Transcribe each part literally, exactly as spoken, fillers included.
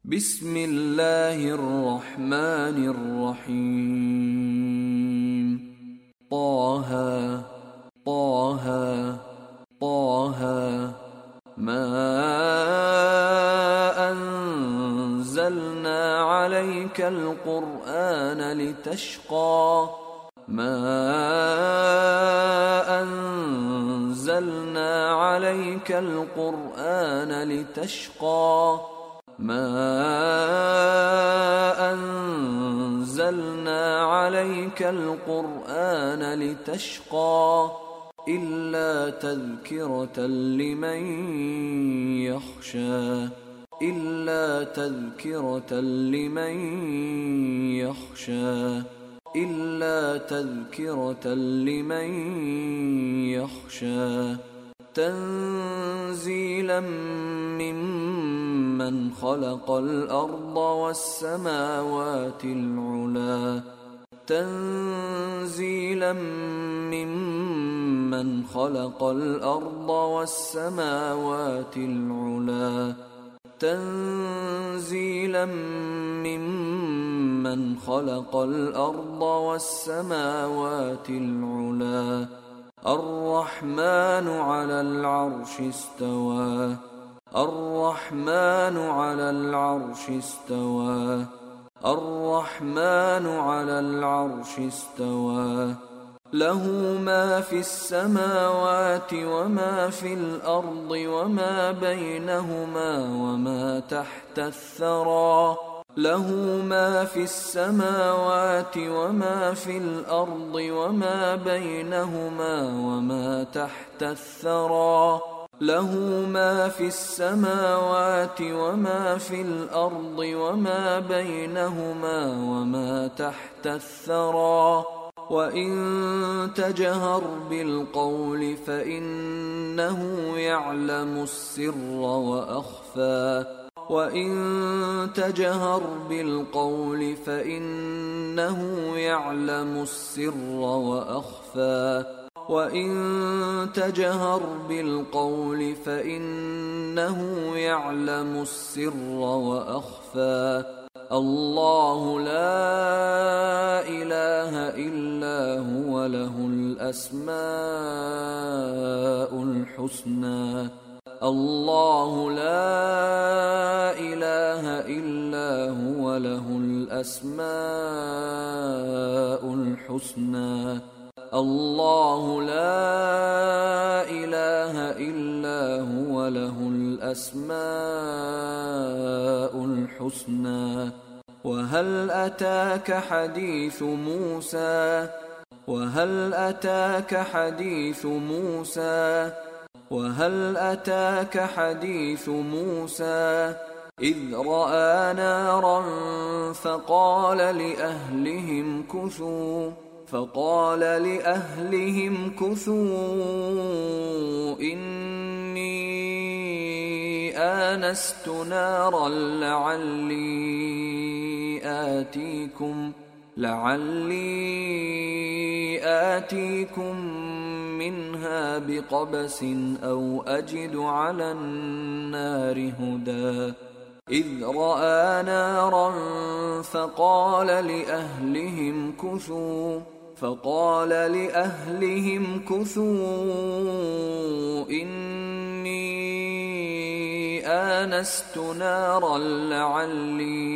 بسم الله الرحمن الرحيم. طه طه طه ما أنزلنا عليك القرآن لتشقى ما أنزلنا عليك القرآن لتشقى ما أنزلنا عليك القرآن لتشقى إلا تذكرة لمن يخشى إلا تذكرة لمن يخشى إلا تذكرة لمن يخشى تنزيلا ممن خلق الأرض والسماوات العلى تنزيلا ممن خلق الأرض والسماوات العلى تنزيلا ممن خلق الأرض والسماوات العلى الرحمن على العرش استوى الرحمن على العرش استوى الرحمن على العرش استوى له ما في السماوات وما في الأرض وما بينهما وما تحت الثرى له ما في السماوات وما في الأرض وما بينهما وما تحت الثرى له ما في السماوات وما في الأرض وما بينهما وما تحت الثرى وإن تجهر بالقول فإنه يعلم السر وأخفى وإن تجهر بالقول فإنه يعلم السر وأخفى وإن تجهر بالقول فإنه يعلم السر وأخفى الله لا إله إلا هو له الأسماء الحسنى الله لا إله إلا هو له الأسماء الحسنى الله لا إله إلا هو له الأسماء الحسنى وهل أتاك حديث موسى وهل أتاك حديث موسى وهل أتاك حديث موسى إذ رأى نارا فقال لأهلهم كثوا فقال لأهلهم كثوا إني آنست نارا لعلي آتيكم لعلي آتيكم منها بقبس أو أجد على النار هدى إذ رأى نارا فقال لأهلهم كثوا فقال لأهلهم كثوا إني آنست نارا لعلي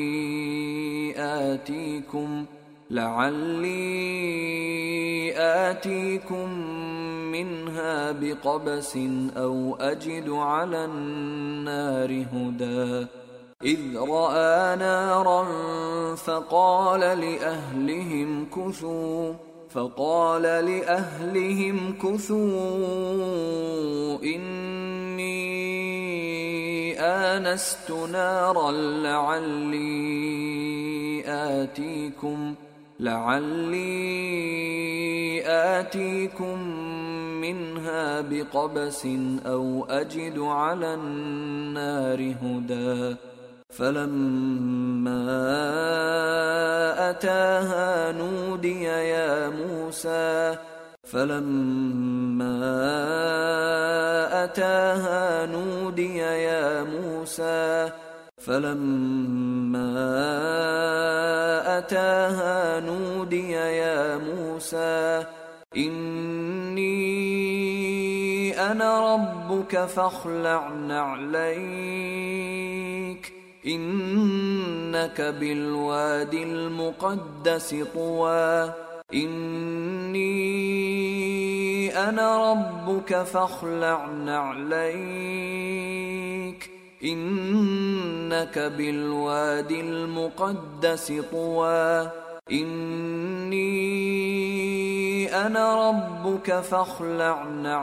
آتيكم لعلي آتيكم منها بقبس أو أجد على النار هدى إذ رأى نارا فقال لأهلهم كثوا فقال لأهلهم كثوا إني آنست نارا لعلي آتيكم لعلي آتيكم منها بقبس أو أجد على النار هدى فلما أتاها نودي يا موسى فلما أتاها نودي يا موسى فلما أتاها نودي يا موسى إني أنا ربك فاخلع نعليك إنك بالوادي المقدس طوى إني أنا ربك فاخلع نعليك إنك بالوادي المقدس طوى إني أنا ربك فاخلع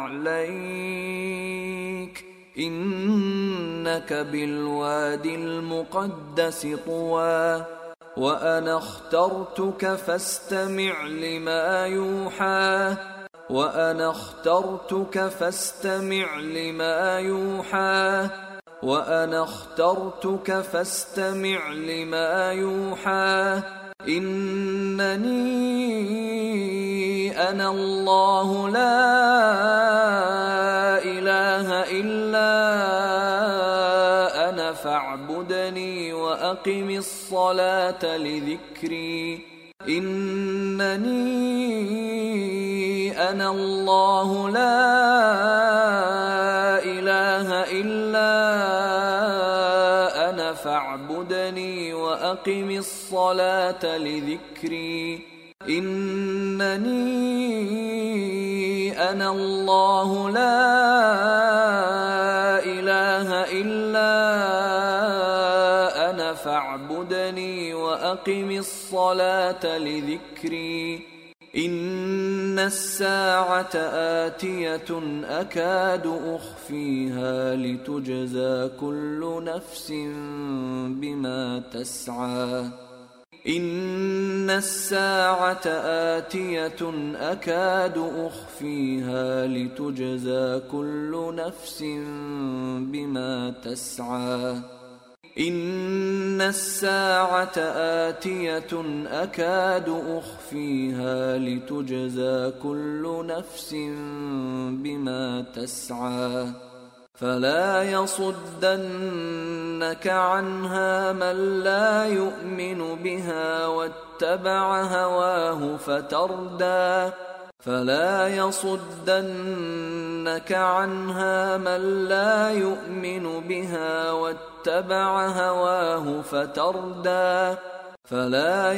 نعليك إنك بالوادي المقدس طوى وأنا اخترتك فاستمع لما يوحى وأنا اخترتك فاستمع لما يوحى وأنا اخترتك فاستمع لما يوحى إنني أنا الله لا إله إلا أنا فاعبدني وأقم الصلاة لذكري إنني أنا الله لا إله إلا أنا فاعبدني وأقم الصلاة لذكري إنني أنا الله لا إله إلا أنا فاعبدني وأقم الصلاة لذكري إن الساعة آتية أكاد أخفيها لتجزى كل نفس بما تسعى إن الساعة آتية أكاد أخفيها لتجزى كل نفس بما تسعى إن الساعة آتية أكاد أخفيها لتجزى كل نفس بما تسعى فلا يصدنك عنها من لا يؤمن بها واتبع هواه فتردى فلا يصدنك عنها من لا يؤمن بها واتبع هواه فتردى فلا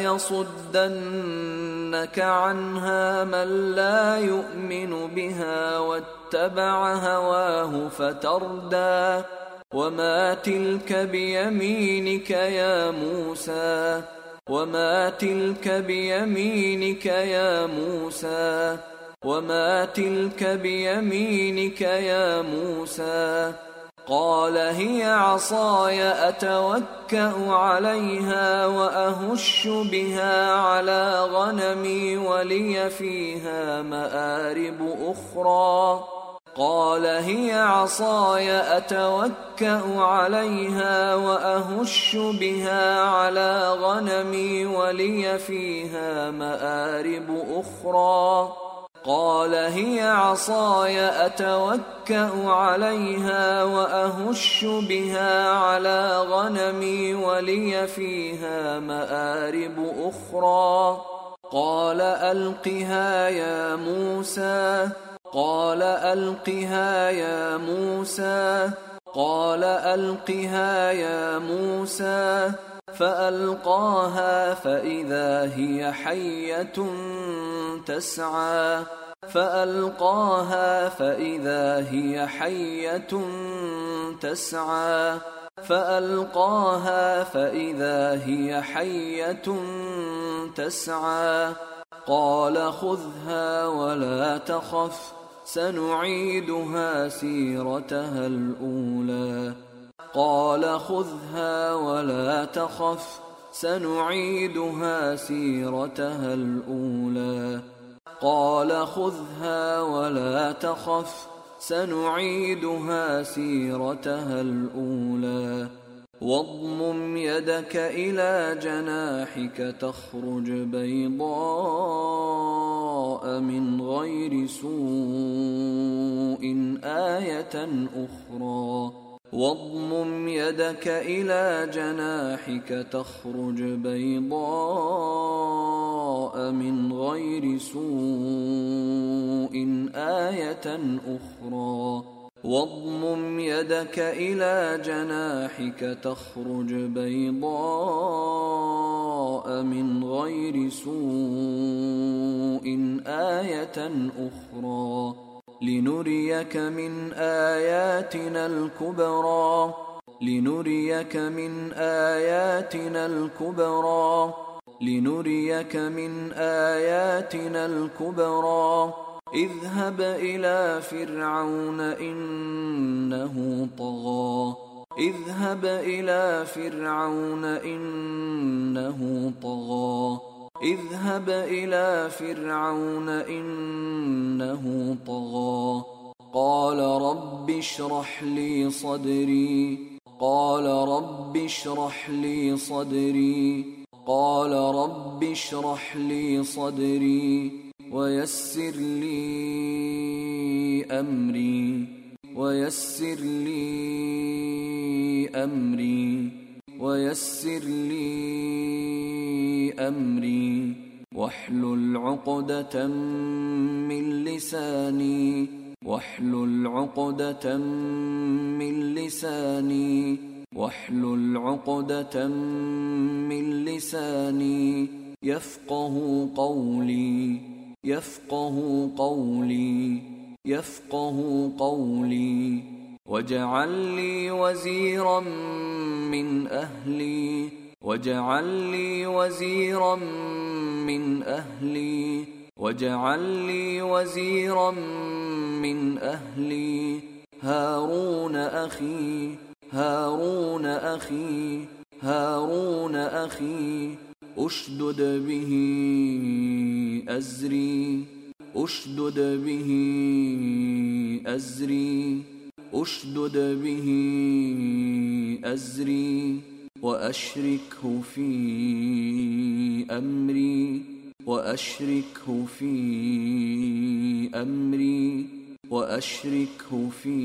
يصدنك عنها من لا يؤمن بها واتبع هواه فتردى وما تلك بيمينك يا موسى وما تلك بيمينك يا موسى وما تلك بيمينك يا موسى قال هي عصاي أتوكأ عليها وأهش بها على غنمي ولي فيها مآرب أخرى قال هي عصاي أتوكأ عليها وأهش بها على غنمي ولي فيها مآرب أخرى قال هي عصاي أتوكأ عليها وأهش بها على غنمي ولي فيها مآرب أخرى قال ألقها يا موسى قال ألقها يا موسى قال ألقها يا موسى فألقاها فإذا هي حية تسعى فألقاها فإذا هي حية تسعى فألقاها فإذا هي حية تسعى قال خذها ولا تخف سنعيدها سيرتها الأولى قال خذها ولا تخف سنعيدها سيرتها الأولى قال خذها ولا تخف سنعيدها سيرتها الأولى واضمم يدك إلى جناحك تخرج بيضاء من غير سوء آية أخرى واضمم يدك إلى جناحك تخرج بيضاء من غير سوء آية أخرى واضمم يدك إلى جناحك تخرج بيضاء من غير سوء آية أخرى لنريك من آياتنا الكبرى لنريك من آياتنا الكبرى لنريك من آياتنا الكبرى اذهب إلى فرعون إنه طغى اذهب إلى فرعون إنه طغى اذهب إلى فرعون إنه طغى قال رب اشرح لي صدري قال رب اشرح لي صدري قال رب اشرح لي صدري ويسر لي أمري ويسر لي أمري ويسر لي أمري واحلل عقدة من لساني واحلل عقدة من لساني واحلل عقدة من لساني يفقه قولي يفقه قولي يفقه قولي واجعل لي وزيرا من أهلي واجعل لي وزيرا من أهلي واجعل لي وزيرا من أهلي هارون أخي هارون أخي هارون أخي أشدد به أزري أشدد به أزري أشدد به أزري وأشركه في أمري وأشركه في أمري وأشركه في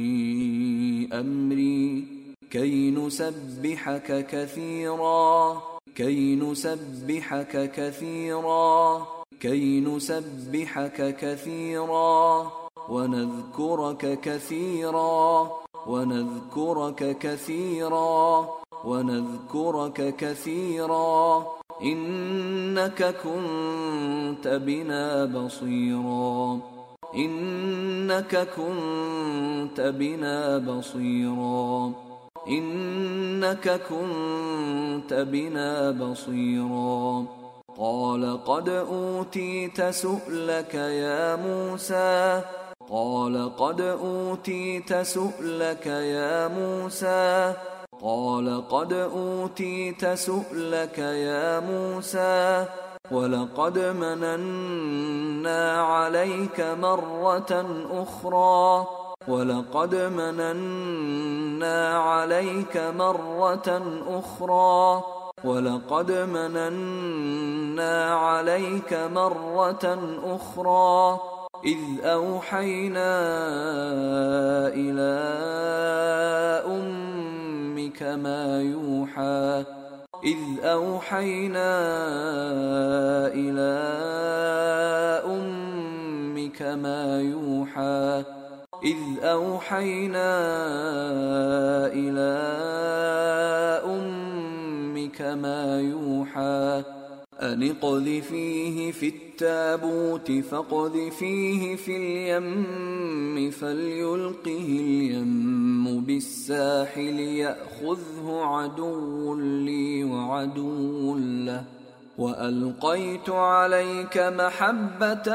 أمري كي نسبحك كثيرا كي نسبحك كثيرا كي نسبحك كثيرا ونذكرك كثيرا ونذكرك كثيرا ونذكرك كثيرا إنك كنت بنا بصيرا إنك كنت بنا بصيرا إنك كنت بنا بصيرا قال قد أوتيت سؤلك يا موسى قال قد أوتيت سؤلك يا موسى قال قد أوتيت سؤلك يا موسى ولقد مننا عليك مرة أخرى ولقد مننا عليك مرة أخرى ولقد مننا عليك مرة أخرى إذ أوحينا إلى أمك ما يوحى إذ أوحينا إلى أمك ما يوحى إذ أوحينا إلى أمك ما يوحى أن اقذفيه في التابوت فاقذفيه في اليم فليلقه اليم بالساحل يأخذه عدو لي وعدو له وألقيت عليك محبة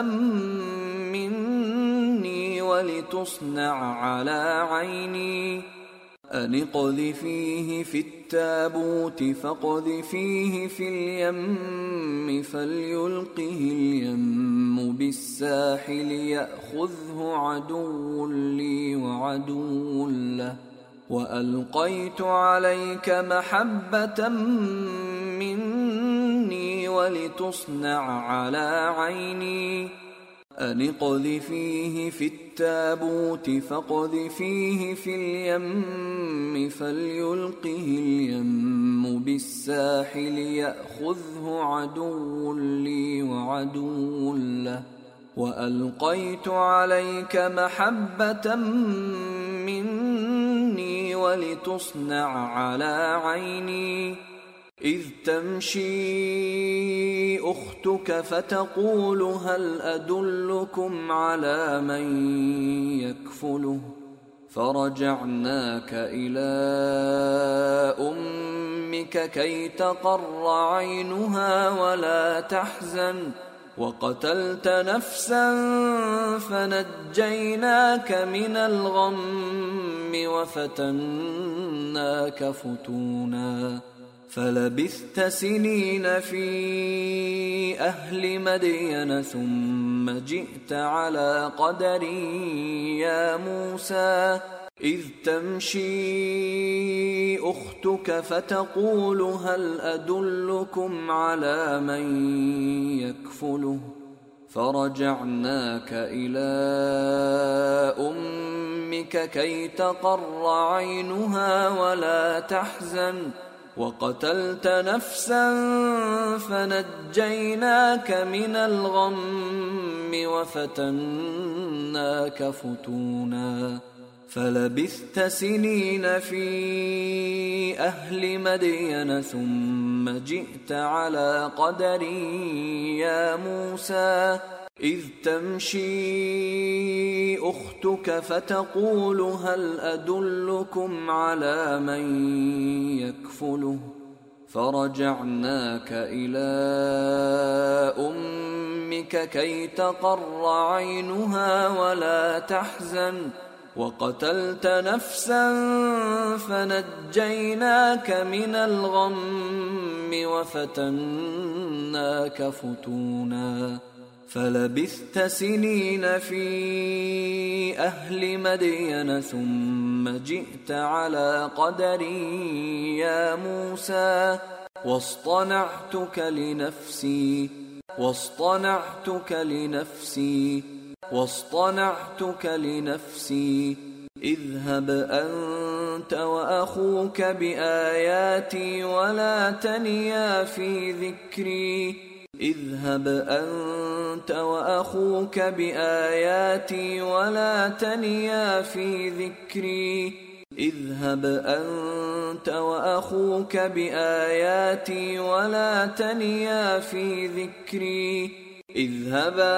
مني ولتصنع على عيني أن اقذفيه في التابوت فاقذفيه في اليم فليلقه اليم بالساحل يأخذه عدو لي وعدو له وألقيت عليك محبة مني ولتصنع على عيني أن اقذفيه في التابوت فاقذفيه في اليم فليلقه اليم بالساحل يأخذه عدو لي وعدو له وألقيت عليك محبة مني ولتصنع على عيني إذ تمشي أختك فتقول هل أدلكم على من يكفله فرجعناك إلى أمك كي تقر عينها ولا تحزن وقتلت نفسا فنجيناك من الغم وفتناك فتونا فلبثت سنين في أهل مدين ثم جئت على قدر يا موسى إذ تمشي أختك فتقول هل أدلكم على من يكفله فرجعناك إلى أمك كي تقر عينها ولا تحزن وقتلت نفسا فنجيناك من الغم وفتناك فتونا فلبثت سنين في أهل مدين ثم جئت على قدر يا موسى إذ تمشي أختك فتقول هل أدلكم على من يكفله فرجعناك إلى أمك كي تقر عينها ولا تحزن وقتلت نفسا فنجيناك من الغم وفتناك فتونا فلبثت سنين في أهل مدين ثم جئت على قدر يا موسى واصطنعتك لنفسي واصطنعتك لنفسي واصطنعتك لنفسي اذهب أنت وأخوك بآياتي ولا تنيا في ذكري اذهب أنت وأخوك بآياتي ولا تنيا في ذكري اذهب أنت وأخوك بآياتي ولا تنيا في ذكري اذهبا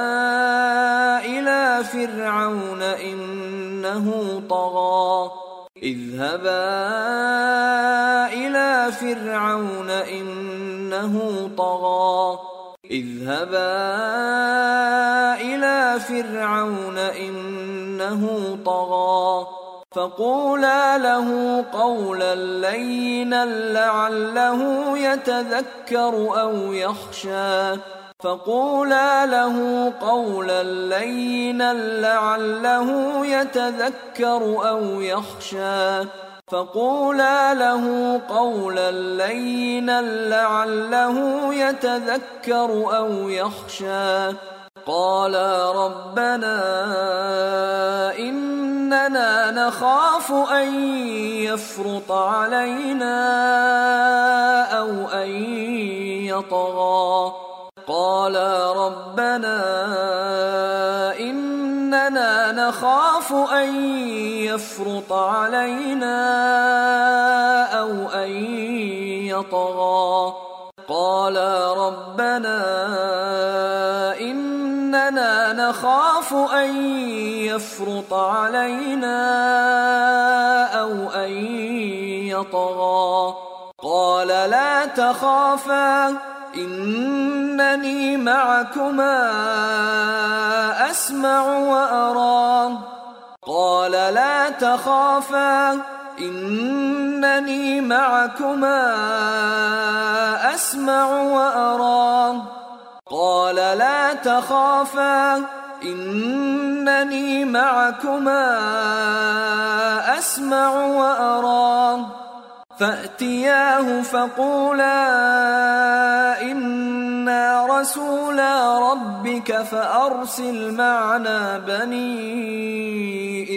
إلى فرعون إنه طغى اذهبا إلى فرعون إنه طغى اذهبا إلى فرعون إنه طغى فقولا له قولا لينا لعله يتذكر أو يخشى فقولا له قولا لينا لعله يتذكر أو يخشى فقولا له قولا لينا لعله يتذكر أو يخشى قالا ربنا إننا نخاف أن يفرط علينا أو أن يطغى قالا ربنا إننا نخاف أن يفرط علينا أو أن يطغى قالا ربنا إننا نخاف أن يفرط علينا أو أن يطغى قال لا تخافا إنني معكما أسمع وأرى قال لا تخافا إنني معكما أسمع وأرى قال لا تخافا إنني معكما أسمع وأرى فأتياه فقولا إنا رسولا ربك فأرسل معنا بني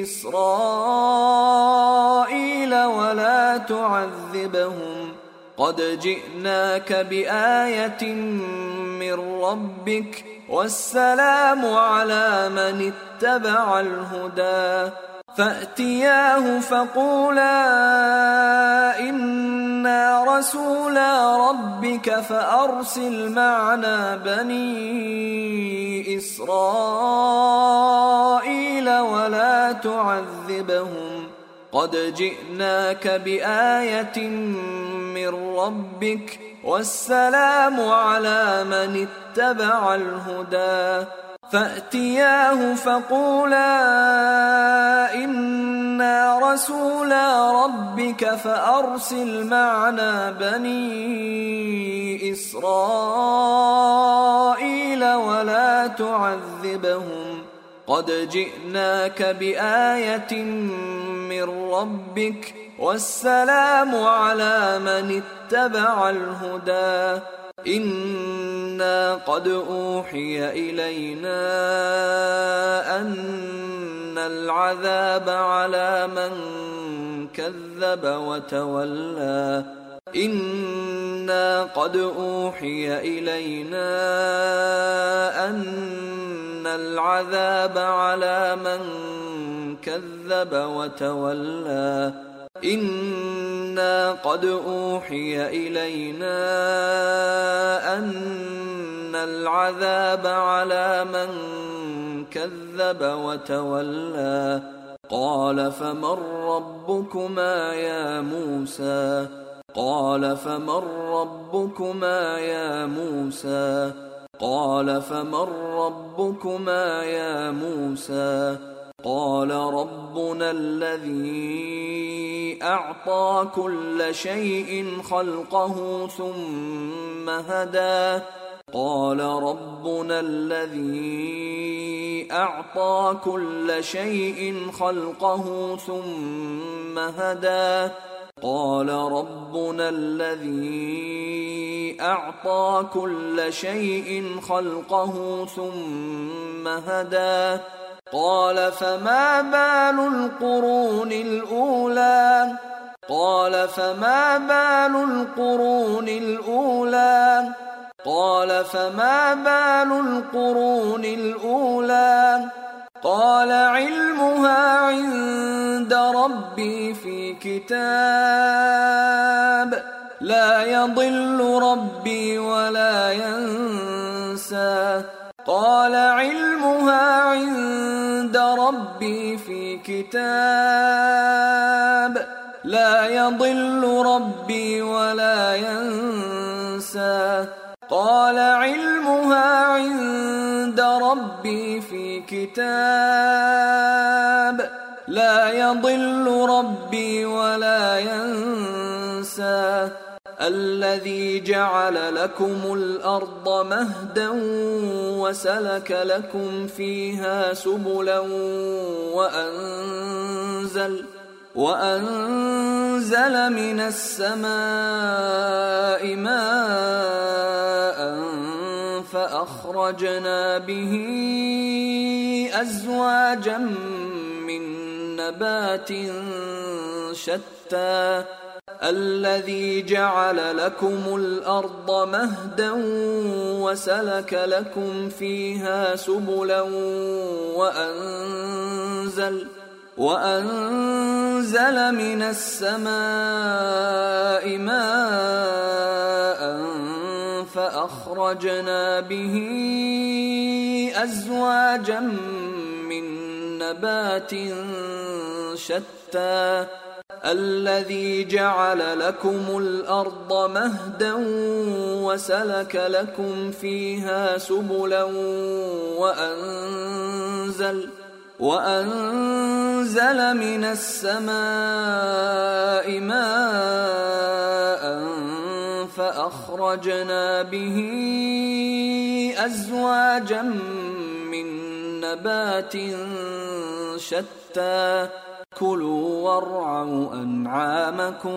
إسرائيل ولا تعذبهم قد جئناك بآية من ربك والسلام على من اتبع الهدى فأتياه فقولا إنا رسولا ربك فأرسل معنا بني إسرائيل ولا تعذبهم قد جئناك بآية من ربك والسلام على من اتبع الهدى فأتياه فقولا إنا رسولا ربك فأرسل معنا بني إسرائيل ولا تعذبهم قد جئناك بآية من ربك والسلام على من اتبع الهدى إنا قد أوحي إلينا أن العذاب على من كذب وتولى إنا قد أوحي إلينا أن العذاب على من كذب وتولى إنا قد أوحي إلينا أن العذاب على من كذب وتولى قال فمن ربكما يا موسى قال فمن ربكما يا موسى قال فمن ربكما يا موسى قال ربنا الذي أعطى كل شيء خلقه ثم هدى قال ربنا الذي أعطى كل شيء خلقه ثم هدى قال ربنا الذي أعطى كل شيء خلقه ثم هدى قال فما بال القرون الأولى قال فما بال القرون الأولى قال فما بال القرون الأولى قال علمها عند ربي في كتاب لا يضل ربي ولا ينسى قال علمها عند ربي في كتاب لا يضل ربي ولا ينسى قال علمها عند ربي في كتاب لا يضل ربي ولا ينسى الذي جعل لكم الأرض مهدا وسلك لكم فيها سبلا وأنزل وأنزل من السماء ماء فأخرجنا به أزواجا من نبات شتى الذي جعل لكم الأرض مهدا وسلك لكم فيها سبلا وأنزل وأنزل من السماء ماء فأخرجنا به أزواجا من نبات شتى الذي جعل لكم الأرض مهدا وسلك لكم فيها سبلا وأنزل وأنزل من السماء ماء فأخرجنا به أزواجا من نبات شتى كلوا وارعوا أنعامكم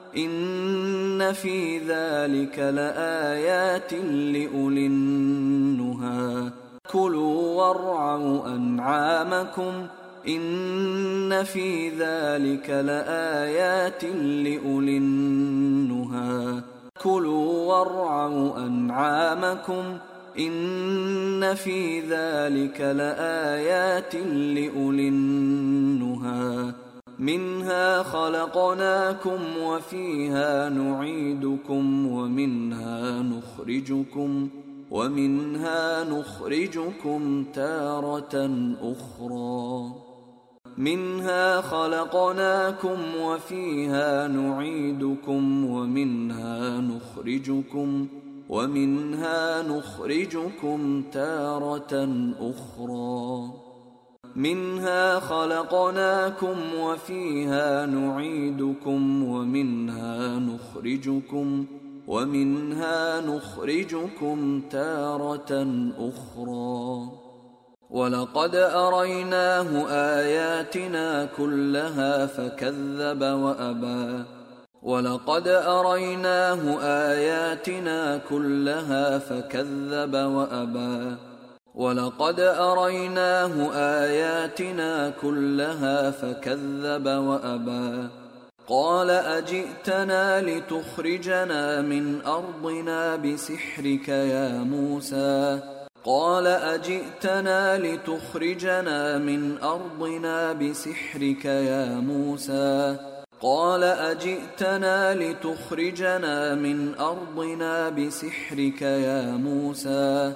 إن في ذلك لآيات لأولي النهى كلوا وارعوا أنعامكم إن في ذلك لآيات لأولي النهى كلوا وارعوا أنعامكم إن في ذلك لآيات لأولي النهى منها خلقناكم وفيها نعيدكم ومنها نخرجكم ومنها نخرجكم تارة أخرى منها خلقناكم وفيها نعيدكم ومنها نخرجكم ومنها نخرجكم تارة أخرى منها خلقناكم وفيها نعيدكم ومنها نخرجكم ومنها نخرجكم تارة أخرى ولقد أريناه آياتنا كلها فكذب وأبى ولقد أريناه آياتنا كلها فكذب وأبى ولقد أريناه آياتنا كلها فكذب وأبى قال أجئتنا لتخرجنا من أرضنا بسحرك يا موسى قال أجئتنا لتخرجنا من أرضنا بسحرك يا موسى قال أجئتنا لتخرجنا من أرضنا بسحرك يا موسى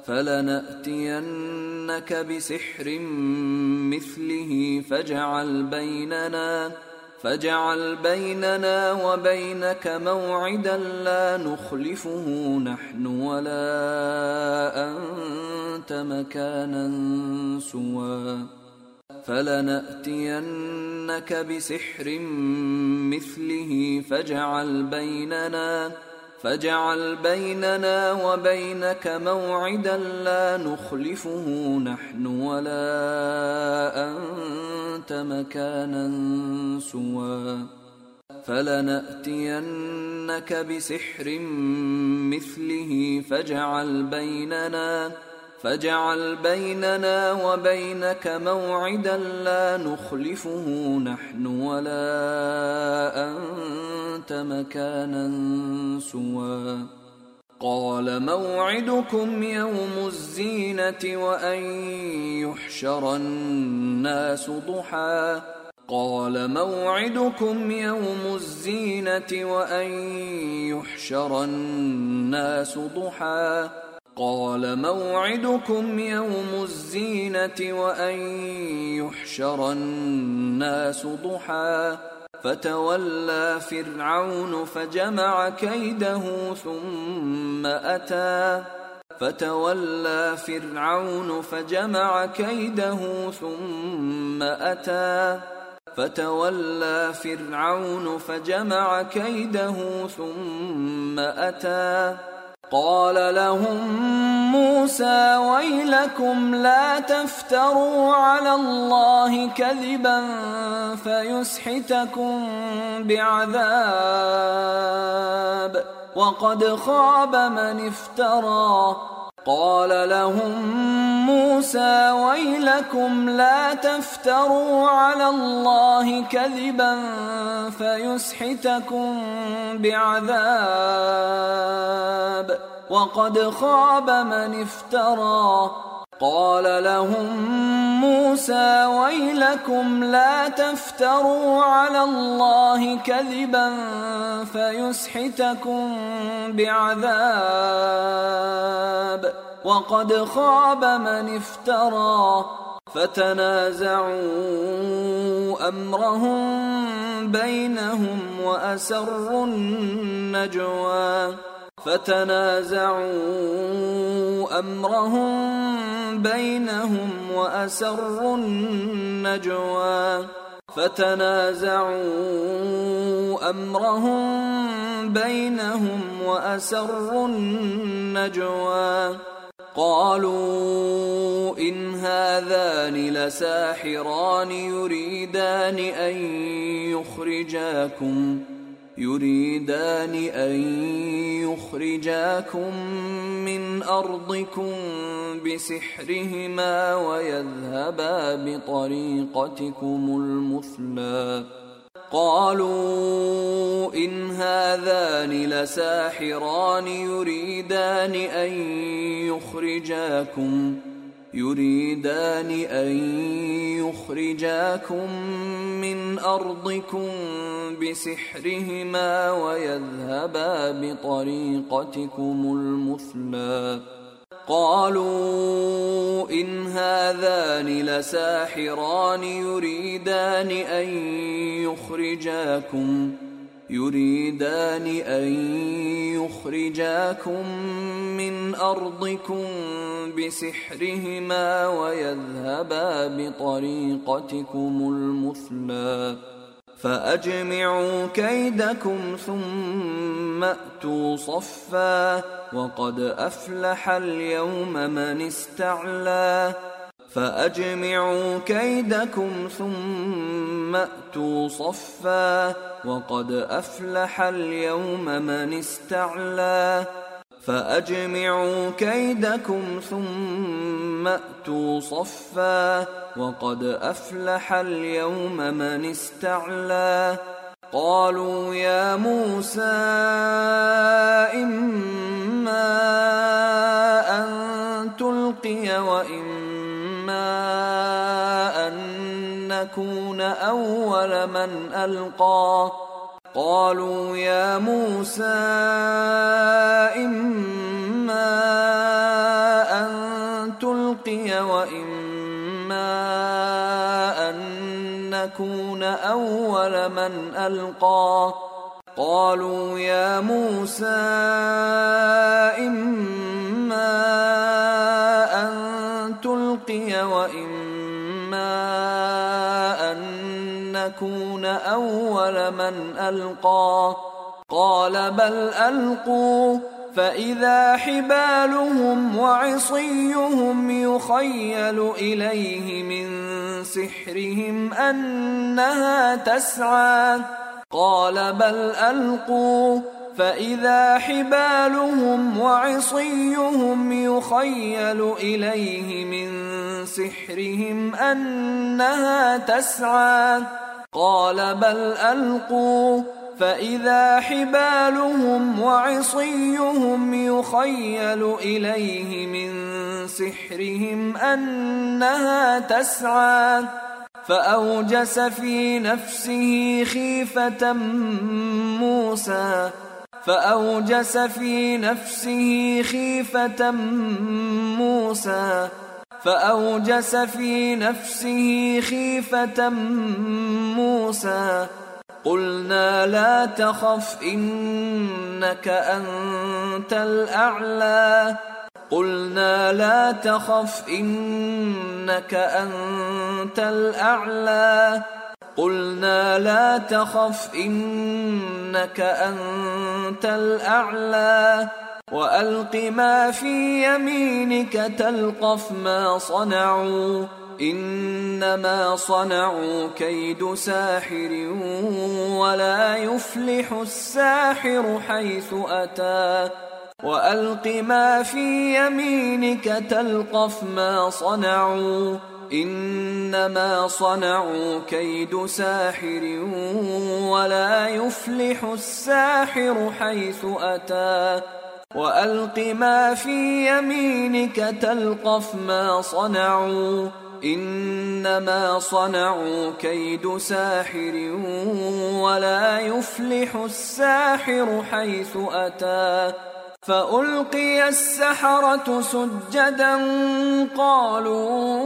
فلنأتينك بسحر مثله فاجعل بيننا فاجعل بيننا وبينك موعدا لا نخلفه نحن ولا أنت مكانا سوى فلنأتينك بسحر مثله فاجعل بيننا فاجعل بيننا وبينك موعدا لا نخلفه نحن ولا أنت مكانا سوى فلنأتينك بسحر مثله فاجعل بيننا فاجعل بيننا وبينك موعدا لا نخلفه نحن ولا أنت مكانا سوى قال موعدكم يوم الزينة وأن يحشر الناس ضحى قال موعدكم يوم الزينة وأن يحشر الناس ضحى قال موعدكم يوم الزينة وأن يحشر الناس ضحى فتولى فرعون فجمع كيده ثم أتى فتولى فرعون فجمع كيده ثم أتى فتولى فرعون فجمع كيده ثم أتى قال لهم موسى ويلكم لا تفتروا على الله كذبا فيسحتكم بعذاب وقد خاب من افترى قال لهم موسى ويلكم لا تفتروا على الله كذبا فيسحتكم بعذاب وقد خاب من افترى قال لهم موسى ويلكم لا تفتروا على الله كذبا فيسحتكم بعذاب وقد خاب من افترى فتنازعوا أمرهم بينهم وأسروا النجوى فتنازعوا أمرهم بينهم وأسروا النجوى فتنازعوا أمرهم بينهم وأسروا النجوى قالوا إن هذان لساحران يريدان أن يخرجاكم يريدان أن يخرجاكم من أرضكم بسحرهما ويذهبا بطريقتكم المثلى قالوا إن هذان لساحران يريدان أن يخرجاكم يريدان أن يخرجاكم من أرضكم بسحرهما ويذهبا بطريقتكم المثلى قالوا إن هذان لساحران يريدان أن يخرجاكم يريدان أن يخرجاكم من أرضكم بسحرهما ويذهبا بطريقتكم المثلى فأجمعوا كيدكم ثم أتوا صفا وقد أفلح اليوم من استعلى فأجمعوا كيدكم ثم أتوا صفا وقد أفلح اليوم من استعلى فأجمعوا كيدكم ثم أتوا صفا وقد أفلح اليوم من استعلى قالوا يا موسى إما أن تلقي وإما أن نكون أول من ألقى قالوا يا موسى إما أن تلقي وإما أن نكون أول من ألقى قالوا يا موسى إما أن تلقي وإما أن نكون أول من ألقى قال بل ألقوا فإذا حبالهم وعصيهم يخيل إليه من سحرهم أنها تسعى قال بل ألقوا فإذا حبالهم وعصيهم يخيل إليه من سحرهم أنها تسعى قال بل ألقوا فإذا حبالهم وعصيهم يخيل إليه من سحرهم أنها تسعى فأوجس في نفسه خيفة موسى فأوجس في نفسه خيفة موسى فأوجس في نفسه خيفة موسى قلنا لا تخف إنك أنت الأعلى قلنا لا تخف إنك أنت الأعلى قلنا لا تخف إنك أنت الأعلى وألق ما في يمينك تلقف ما صنعوا إنما صنعوا كيد ساحر ولا يفلح الساحر حيث أتى وألق ما في يمينك تلقف ما صنعوا إنما صنعوا كيد ساحر ولا يفلح الساحر حيث أتى وألق ما في يمينك تلقف ما صنعوا إنما صنعوا كيد ساحر ولا يفلح الساحر حيث أتى فألقي السحرة سجدا قالوا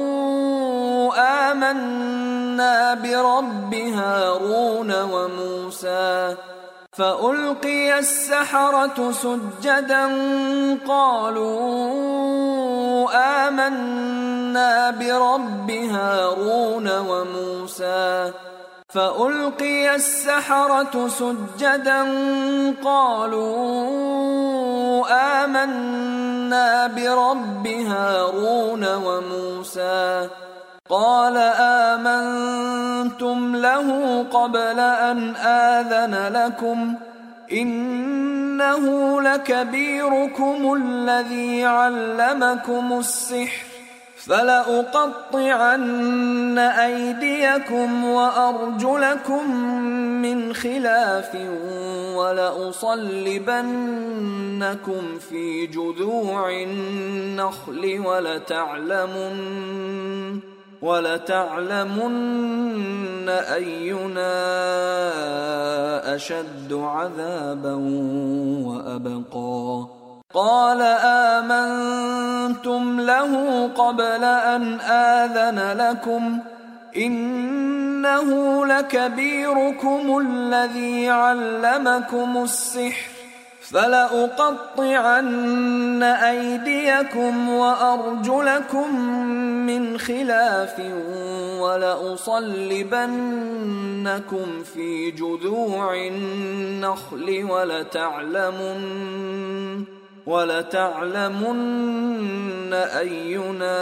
آمنا برب هارون وموسى فألقي السحرة سجدا قالوا آمنا برب هارون وموسى فألقي السحرة سجدا قالوا آمنا برب هارون وموسى قال آمنتم له قبل أن آذن لكم إنه لكبيركم الذي علمكم السحر فلأقطعن أيديكم وأرجلكم من خلاف ولأصلبنكم في جذوع النخل ولتعلمن ولتعلمن أينا أشد عذابا وأبقى. قال آمنتم له قبل أن آذن لكم إنه لكبيركم الذي علمكم السحر فلأقطعن أيديكم وأرجلكم من خلاف ولأصلبنكم في جذوع النخل ولتعلمن ولتعلمن أينا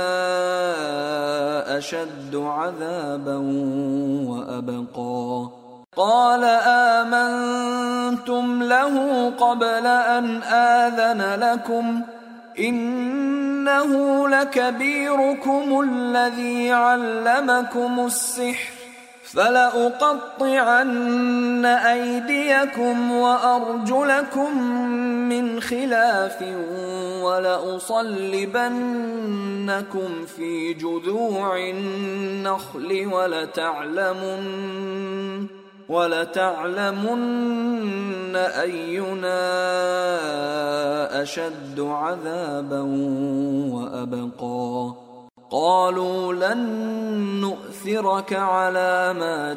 أشد عذابا وأبقى. قال آمنتم له قبل أن آذن لكم إنه لكبيركم الذي علمكم السحر فلأقطعن أيديكم وأرجلكم من خلاف ولأصلبنكم في جذوع النخل ولتعلمن ولتعلمن أينا أشد عذابا وأبقى. قالوا لن نؤثرك على ما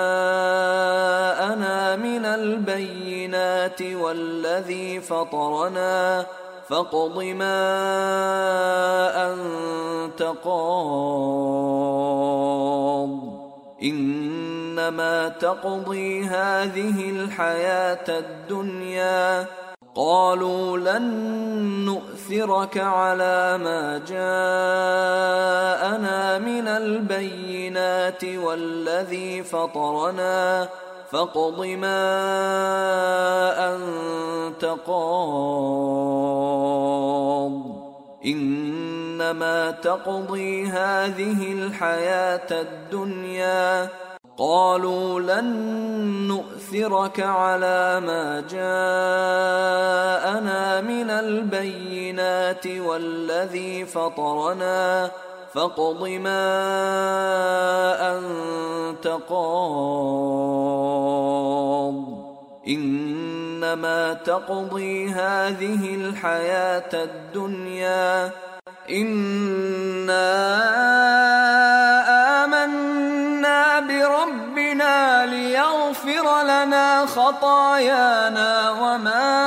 جاءنا من البينات والذي فطرنا فاقض ما أنت قاض إنما تقضي هذه الحياة الدنيا. قالوا لن نؤثرك على ما جاءنا من البينات والذي فطرنا فاقض ما أنت قاض إنما تقضي هذه الحياة الدنيا. قالوا لن نؤثرك على ما جاءنا من البينات والذي فطرنا فاقض ما أنت قاض إنما تقضي هذه الحياة الدنيا. إنا آمنا بربنا ليغفر لنا خطايانا وما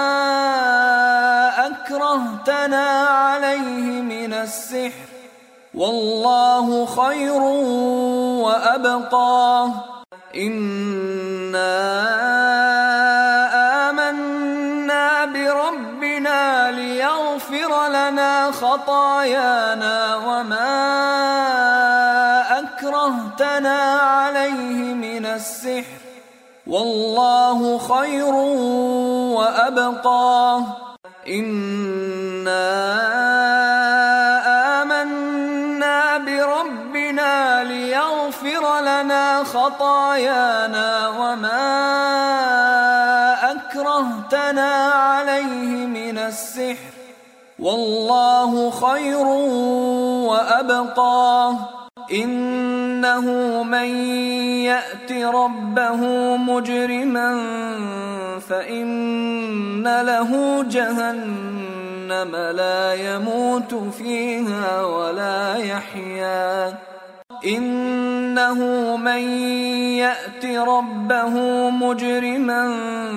أكرهتنا عليه من السحر والله خير وأبقى. إنا آمنا بربنا ليغفر لنا خطايانا وما أكرهتنا عليه من السحر والله خير وأبقى. إنا آمنا بربنا ليغفر لنا خطايانا وما أكرهتنا عليه من السحر والله خير وأبقى. إنه من يأت ربه مجرما فإن له جهنم لا يموت فيها ولا يحيا. إنه من يأت ربه مجرما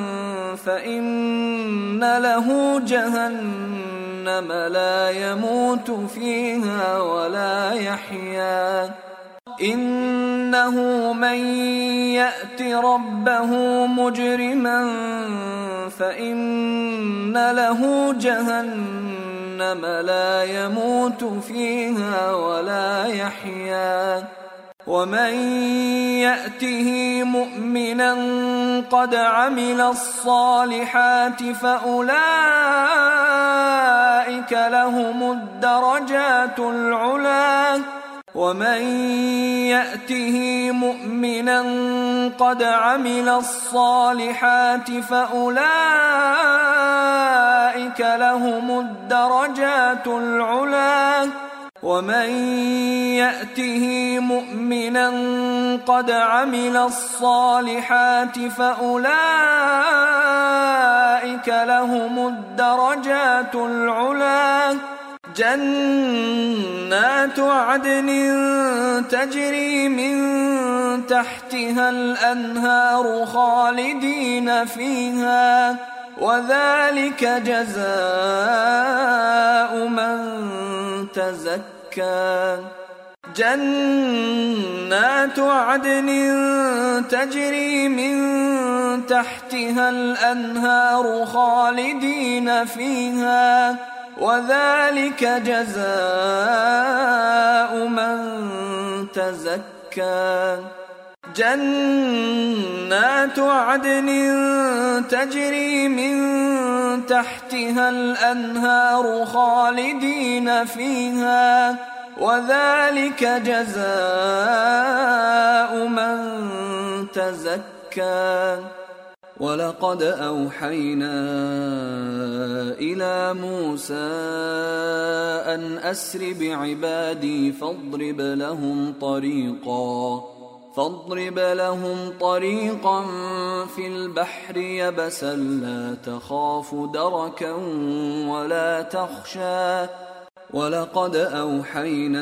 فإن له جهنم لا يموت فيها ولا يحيا. إنه من يأت ربه مجرما فإن له جهنم لا يموت فيها ولا يحيا. ومن يأته مؤمنا قد عمل الصالحات فأولئك لهم الدرجات العلى ومن يأته مؤمنا قد عمل الصالحات فأولئك لهم الدرجات العلى ومن يأته مؤمنا قد عمل الصالحات فأولئك لهم الدرجات العلى جنات عدن تجري من تحتها الأنهار خالدين فيها وذلك جزاء من تزكى جنات عدن تجري من تحتها الأنهار خالدين فيها وذلك جزاء من تزكى جنات عدن تجري من تحتها الأنهار خالدين فيها وذلك جزاء من تزكى ولقد أوحينا إلى موسى أن أسر بعبادي فاضرب لهم طريقا فاضرب لهم طريقا في البحر يبسا لا تخاف دركا ولا تخشى ولقد أوحينا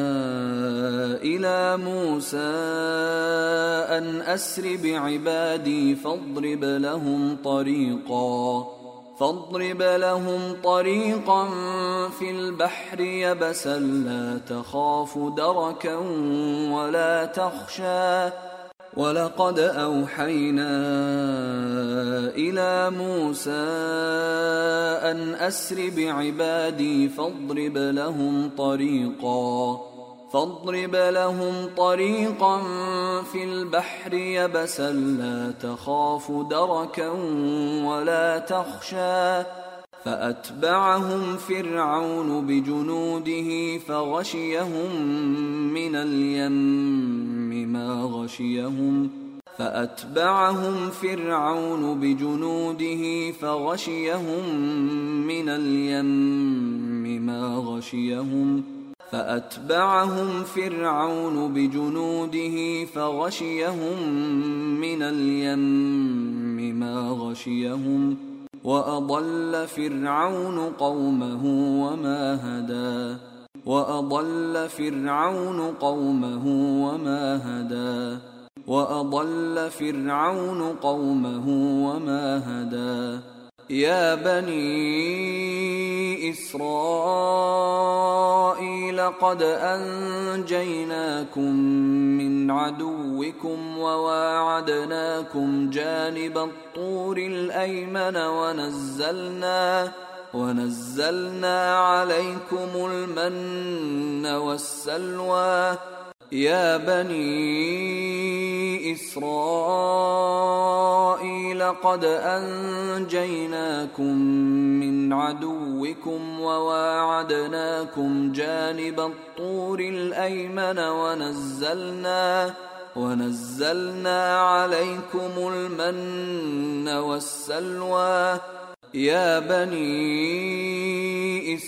إلى موسى أن أسر بعبادي فاضرب لهم طريقا فاضرب لهم طريقا في البحر يبسا لا تخاف دركا ولا تخشى ولقد أوحينا إلى موسى أن أسر بعبادي فاضرب لهم طريقا فاضرب لهم طريقا في البحر يبسا لا تخاف دركا ولا تخشى فأتبعهم فرعون بجنوده فغشيهم من اليم ما غشيهم فأتبعهم فرعون بجنوده فغشيهم من اليم ما غشيهم فأتبعهم فرعون بجنوده فغشيهم من اليم ما غشيهم وأضل فرعون قومه وما هدى وأضل فرعون قومه وما هدى وأضل فرعون قومه وما هدى يا بني إسرائيل قد أنجيناكم من عدوكم وواعدناكم جانب الطور الأيمن ونزلنا ونزلنا عليكم المن والسلوى يا بني إسرائيل قد أنجيناكم من عدوكم وواعدناكم جانب الطور الأيمن ونزلنا ونزلنا عليكم المن والسلوى يا بني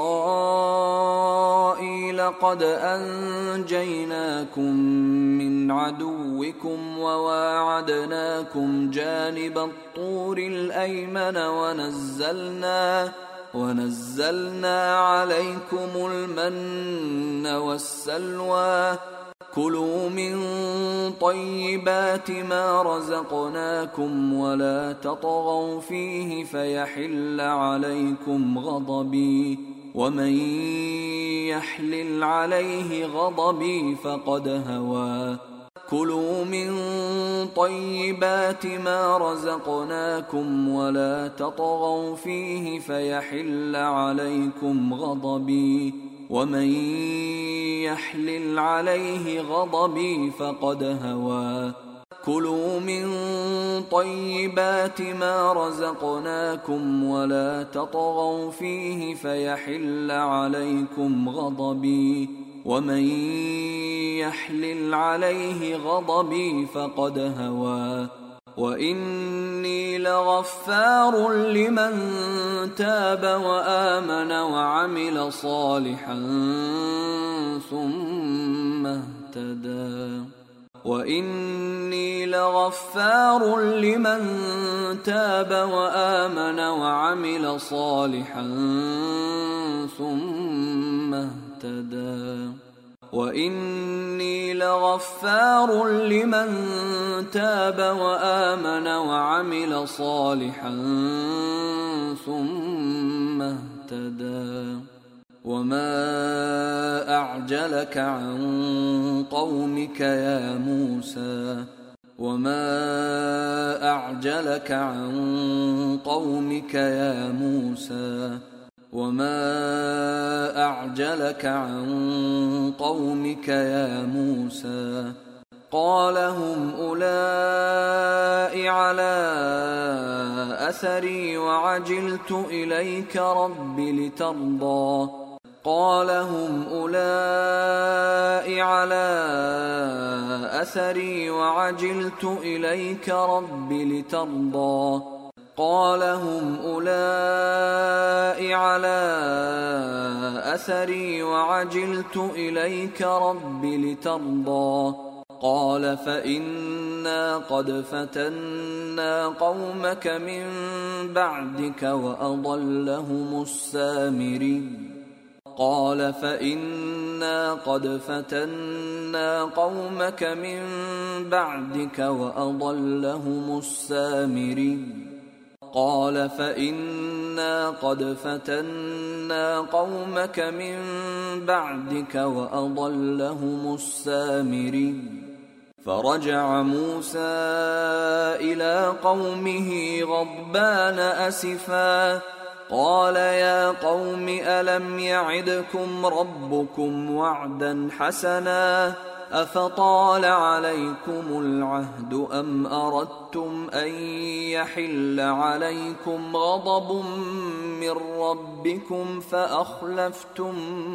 إسرائيل قد أنجيناكم من عدوكم وواعدناكم جانب الطور الأيمن ونزلنا ونزلنا عليكم المن والسلوى كلوا من طيبات ما رزقناكم ولا تطغوا فيه فيحل عليكم غضبي ومن يحلل عليه غضبي فقد هوى كلوا من طيبات ما رزقناكم ولا تطغوا فيه فيحل عليكم غضبي ومن يحلل عليه غضبي فقد هوى كلوا من طيبات ما رزقناكم ولا تطغوا فيه فيحل عليكم غضبي ومن يحلل عليه غضبي فقد هوى وإني لغفار لمن تاب وآمن وعمل صالحا ثم اهتدى وإني لغفار لمن تاب وآمن وعمل صالحا ثم اهتدى وإني لغفار لمن تاب وآمن وعمل صالحا ثم اهتدى وما أعجلك عن قومك يا موسى وما أعجلك عن قومك يا موسى وما أعجلك عن قومك يا موسى قال هم أولئك على أثري وعجلت إليك رب لترضى قال هم أولئك على أثري وعجلت إليك رب لترضى قال هم أولئك على أثري وعجلت إليك رب لترضى قال فإنا قد فتنا قومك من بعدك وأضلهم السامري قال فإنا قد فتنا قومك من بعدك وأضلهم السامري قال فإنا قد فتنا قومك من بعدك وأضلهم السامري فرجع موسى إلى قومه غضبان أسفا قال يا قوم ألم يعدكم ربكم وعدا حسنا أفطال عليكم العهد أم أردتم أن يحل عليكم غضب من ربكم فأخلفتم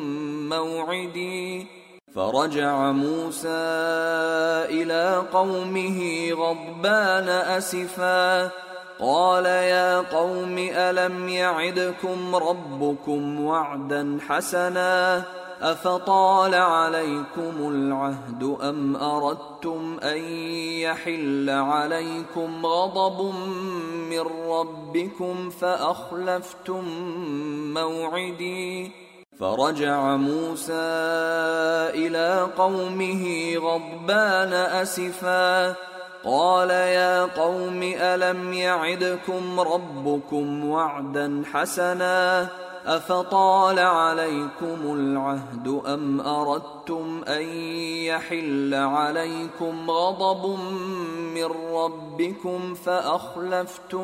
موعدي فرجع موسى إلى قومه غضبان أسفا قال يا قوم ألم يعدكم ربكم وعدا حسنا أفطال عليكم العهد أم أردتم أن يحل عليكم غضب من ربكم فأخلفتم موعدي فرجع موسى إلى قومه غضبان أسفا قال يا قوم ألم يعدكم ربكم وعدا حسنا أفطال عليكم العهد أم أردتم أن يحل عليكم غضب من ربكم فأخلفتم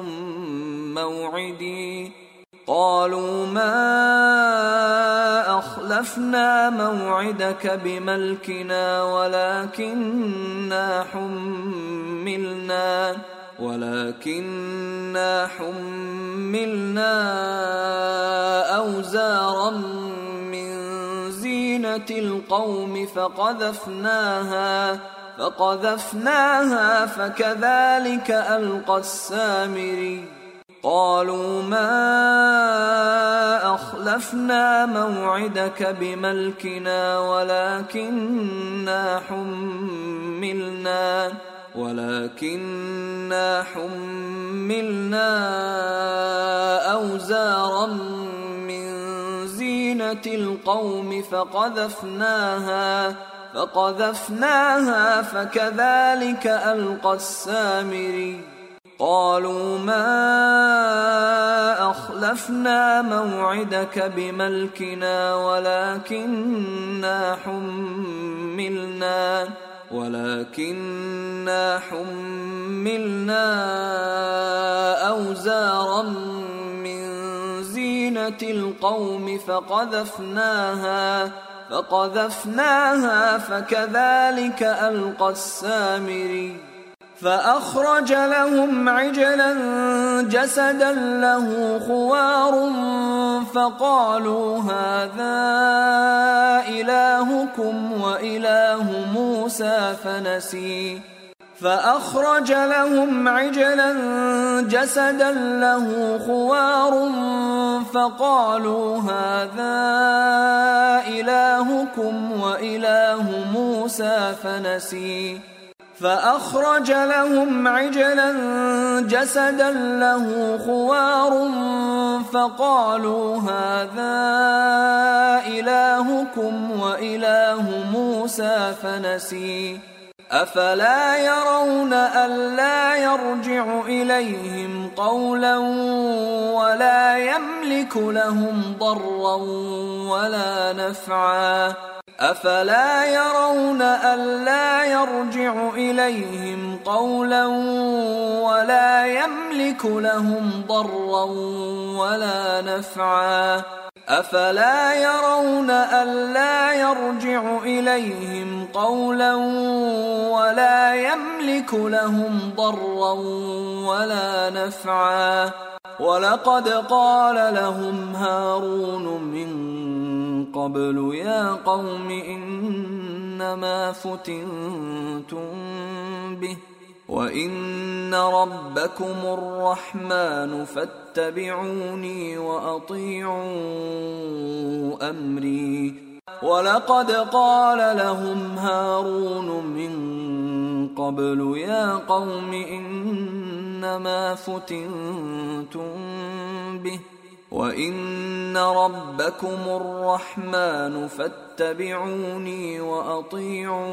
موعدي قالوا ما أخلفنا موعدك بملكنا ولكننا حملنا ولكننا حملنا أوزارا من زينة القوم فقذفناها فقذفناها فكذلك ألقى السامري قالوا ما أخلفنا موعدك بملكنا ولكننا حملنا ولكننا حملنا أوزارا من زينة القوم فقذفناها فقذفناها فكذلك ألقى السامري قالوا ما أخلفنا موعدك بملكنا ولكننا حملنا ولكننا حملنا أوزارا من زينة زينة القوم فقذفناها فقذفناها فكذلك ألقى السامري فأخرج لهم عجلا جسدا له خوار فقالوا هذا إلهكم وإله موسى فنسي فأخرج لهم عجلا جسدا له خوار فقالوا هذا إلهكم وإله موسى فنسي فأخرج لهم عجلا جسدا له خوار فقالوا هذا إلهكم وإله موسى فنسي أفلا يرون ألا يرجع إليهم قولا ولا يملك لهم ضرا ولا نفعا أفلا يرون ألا يرجع إليهم قولا ولا يملك لهم ضرا ولا نفعا أفلا يرون ألا يرجع إليهم قولا ولا يملك لهم ضرا ولا نفعا ولقد قال لهم هارون من قبل يا قوم إنما فتنتم به وإن ربكم الرحمن فاتبعوني وأطيعوا أمري ولقد قال لهم هارون من قبل يا قوم إنما فتنتم به وإن ربكم الرحمن فاتبعوني وأطيعوا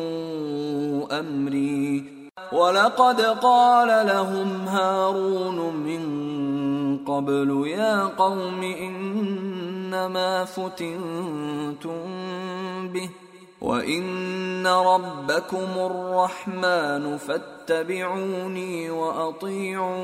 أمري ولقد قال لهم هارون من قبل يا قوم إنما فتنتم به وإن ربكم الرحمن فاتبعوني وأطيعوا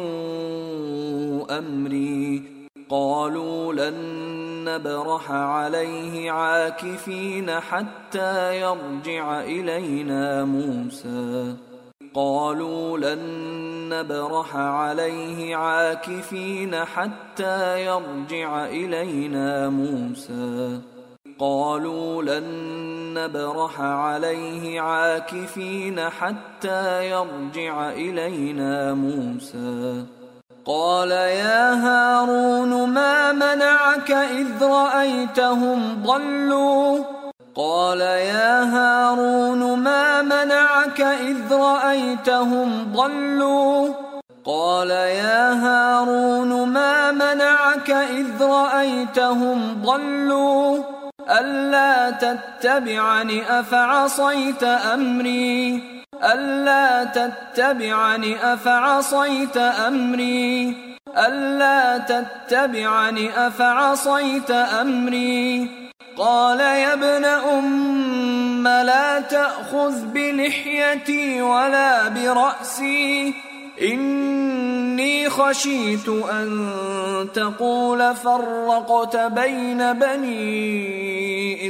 أمري قالوا لن نبرح عليه عاكفين حتى يرجع إلينا موسى قالوا لن نبرح عليه عاكفين حتى يرجع إلينا موسى قالوا لن نبرح عليه عاكفين حتى يرجع إلينا موسى قال يا هارون ما منعك إذ رأيتهم ضلوا قال يا هارون ما منعك إذ رأيتهم ضلوا قال يا هارون ما منعك إذ رأيتهم ضلوا ألا تتبعني أفعصيت أمري ألا تتبعني أفعصيت أمري ألا تتبعني أفعصيت أمري قال يا ابن أم لا تأخذ بلحيتي ولا برأسي إني خشيت أن تقول فرقت بين بني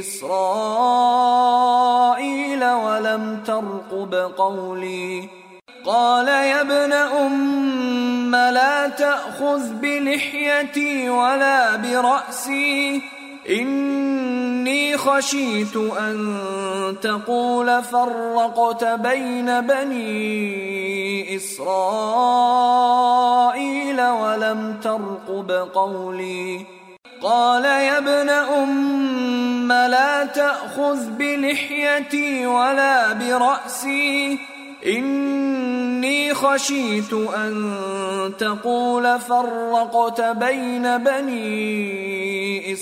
إسرائيل ولم ترقب قولي قال يا ابن أم لا تأخذ بلحيتي ولا برأسي إني خشيت أن تقول فرقت بين بني إسرائيل ولم ترقب قولي قال يا ابن أم لا تأخذ بلحيتي ولا برأسي إني خشيت أن تقول فرقت بين بني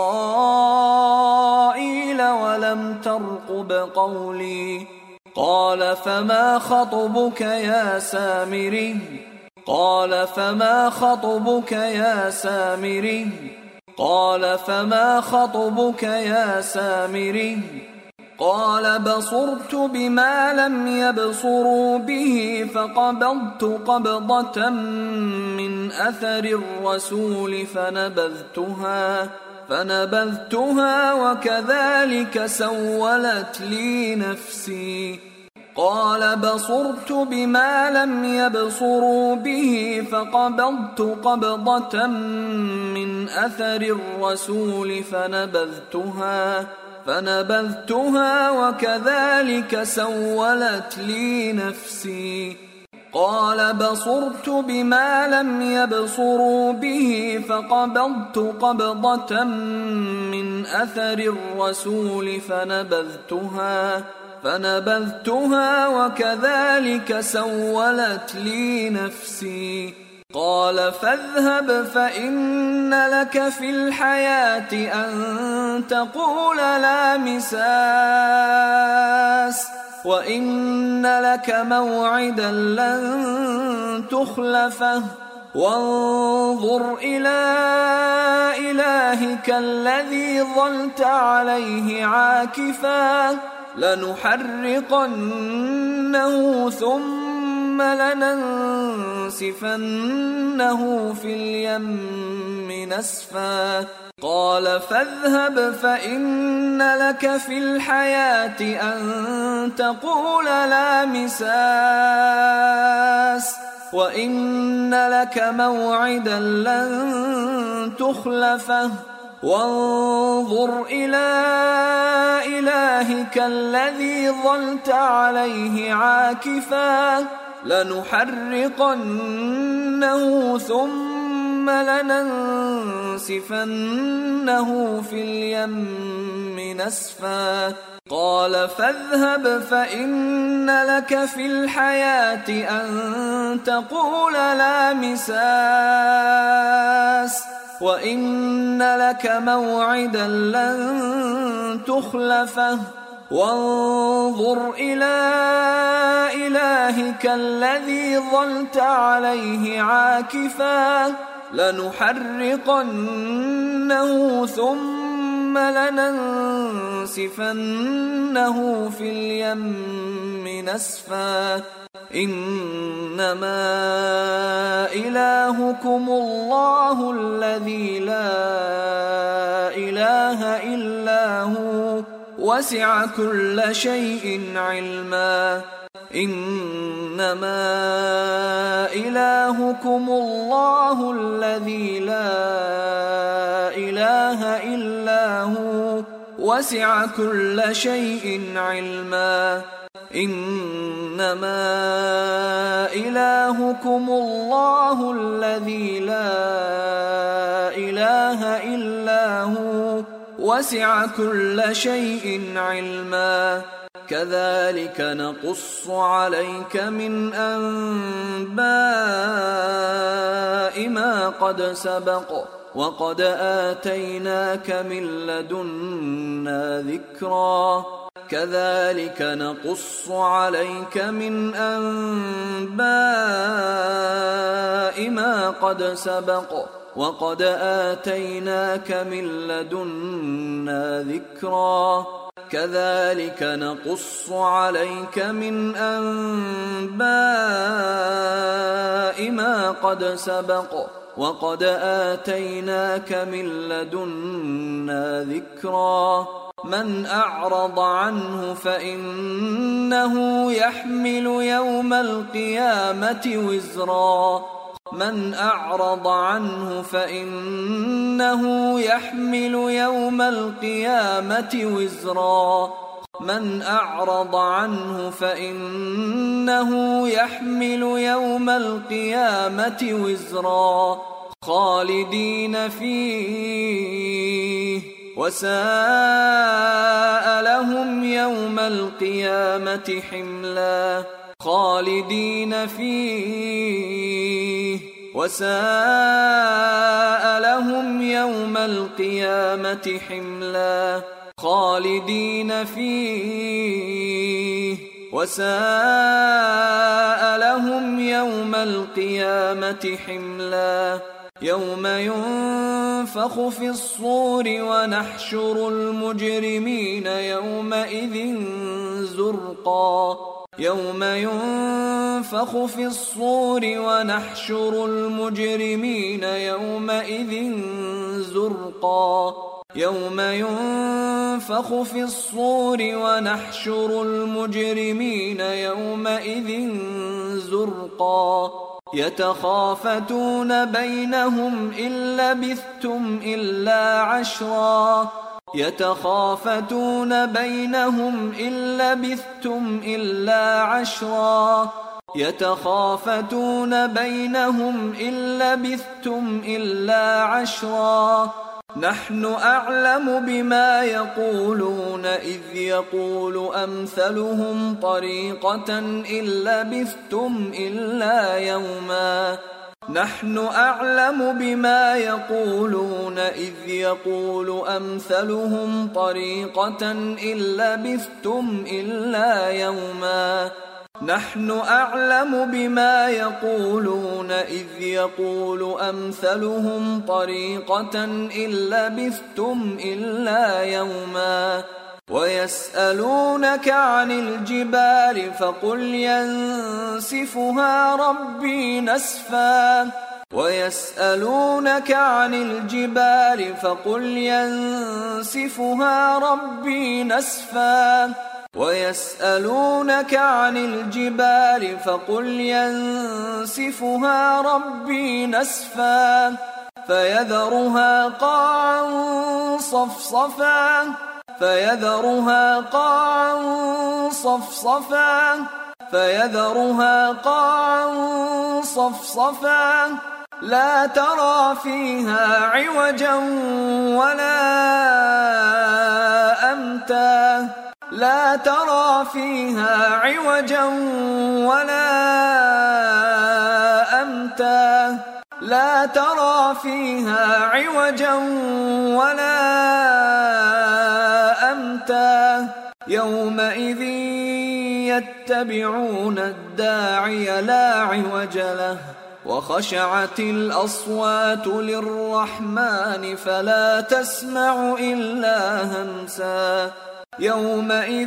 إسرائيل ولم ترقب قولي قال فما خطبك يا سامري قال فما خطبك يا سامري قال فما خطبك يا سامري قال بصرت بما لم يبصروا به فقبضت قبضة من أثر الرسول فنبذتها فنبذتها وكذلك سولت لي نفسي. قال بصرت بما لم يبصروا به فقبضت قبضة من أثر الرسول فنبذتها فنبذتها وكذلك سولت لي نفسي. قال بصرت بما لم يبصروا به فقبضت قبضة من أثر الرسول فنبذتها فنبذتها وكذلك سولت لي نفسي. قال فاذهب فإن لك في الحياة أن تقول لا مساس وإن لك موعدا لن تخلفه وانظر إلى إلهك الذي ظلت عليه عاكفا لنحرقنه ثم لننسفنه في اليم نسفا. قال فاذهب فإن لك في الحياة أن تقول لا مساس وإن لك موعدا لن تخلفه وانظر إلى إلهك الذي ظلت عليه عاكفا لنحرقنه ثم لننسفنه في اليم نسفا. قال فاذهب فإن لك في الحياة أن تقول لا مساس وإن لك موعدا لن تخلفه وانظر إلى إلهك الذي ظلت عليه عاكفا لنحرقنه ثم لننسفنه في اليم نسفا. إنما إلهكم الله الذي لا إله إلا هو وسع كل شيء علما. إنما إلهكم الله الذي لا إله إلا هو وسع كل شيء علما. إنما إلهكم الله الذي لا إله إلا هو وسع كل شيء علما. كذلك نقص عليك من أنباء ما قد سبق وقد آتيناك من لدنا ذكرا. كذلك نقص عليك من أنباء ما قد سبق وقد آتيناك من لدنا ذكرا. كذلك نقص عليك من أنباء ما قد سبق وقد آتيناك من لدنا ذكرا. من أعرض عنه فإنه يحمل يوم القيامة وزرا. من أعرض عنه فإنه يحمل يوم القيامة وزرا. من أعرض عنه فإنه يحمل يوم القيامة وزرا خالدين فيه وساء لهم يوم القيامة حملا. خالدين فيه وساء لهم يوم القيامة حملا. خالدين فيه وساء لهم يوم القيامة حملا. يوم ينفخ في الصور ونحشر المجرمين يومئذ زرقا يوم ينفخ في الصور ونحشر المجرمين يومئذ زرقا يوم ينفخ في الصور ونحشر المجرمين يومئذ زرقا يتخافتون بينهم إن لبثتم إلا عشرا يتخافتون بينهم إن لبثتم إلا عشرا يتخافتون بينهم إن لبثتم إلا عشرا نحن أعلم بما يقولون إذ يقول أمثلهم طريقة إن لبثتم إلا يوما نحن أعلم بما يقولون إذ يقول أمثلهم طريقة إن لبثتم إلا يوما نحن أعلم بما يقولون إذ يقول أمثلهم طريقة إن لبثتم إلا يوما ويسألونك عن الجبال فقل ينسفها ربي نسفا ويسألونك عن الجبال فقل ينسفها ربي نسفا ويسألونك عن الجبال فقل ينسفها ربي نسفا فيذرها قاعا صفصفا فيذرها قاعا صفصفا فيذرها قاعا صفصفا لا ترى فيها عوجا ولا أمتا لا ترى فيها عوجا ولا أمتا لا ترى فيها عوجا ولا أمتا يومئذ يتبعون الداعي لا عوج له وخشعت الأصوات للرحمن فلا تسمع إلا همسا يومئذ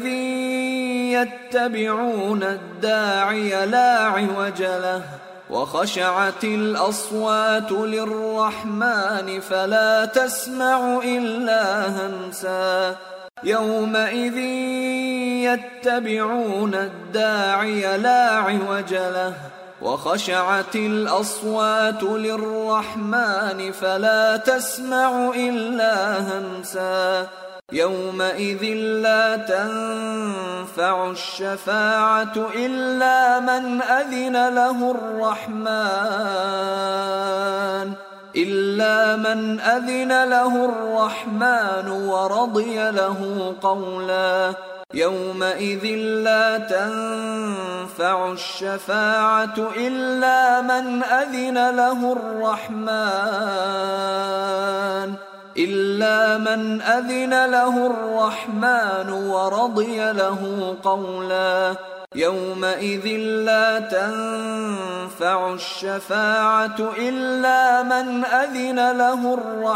يتبعون الداعي لا عوج له وخشعت الأصوات للرحمن فلا تسمع إلا همسا يومئذ يتبعون الداعي لا عوج له وخشعت الأصوات للرحمن فلا تسمع إلا همسا يومئذ لا تنفع الشفاعة إلا من أذن له الرحمن إلا من أذن له الرحمن ورضي له قولا يومئذ لا تنفع الشفاعة إلا من أذن له الرحمن إلا من أذن له الرحمن ورضي له قولا يومئذ لا تنفع الشفاعة إلا من أذن له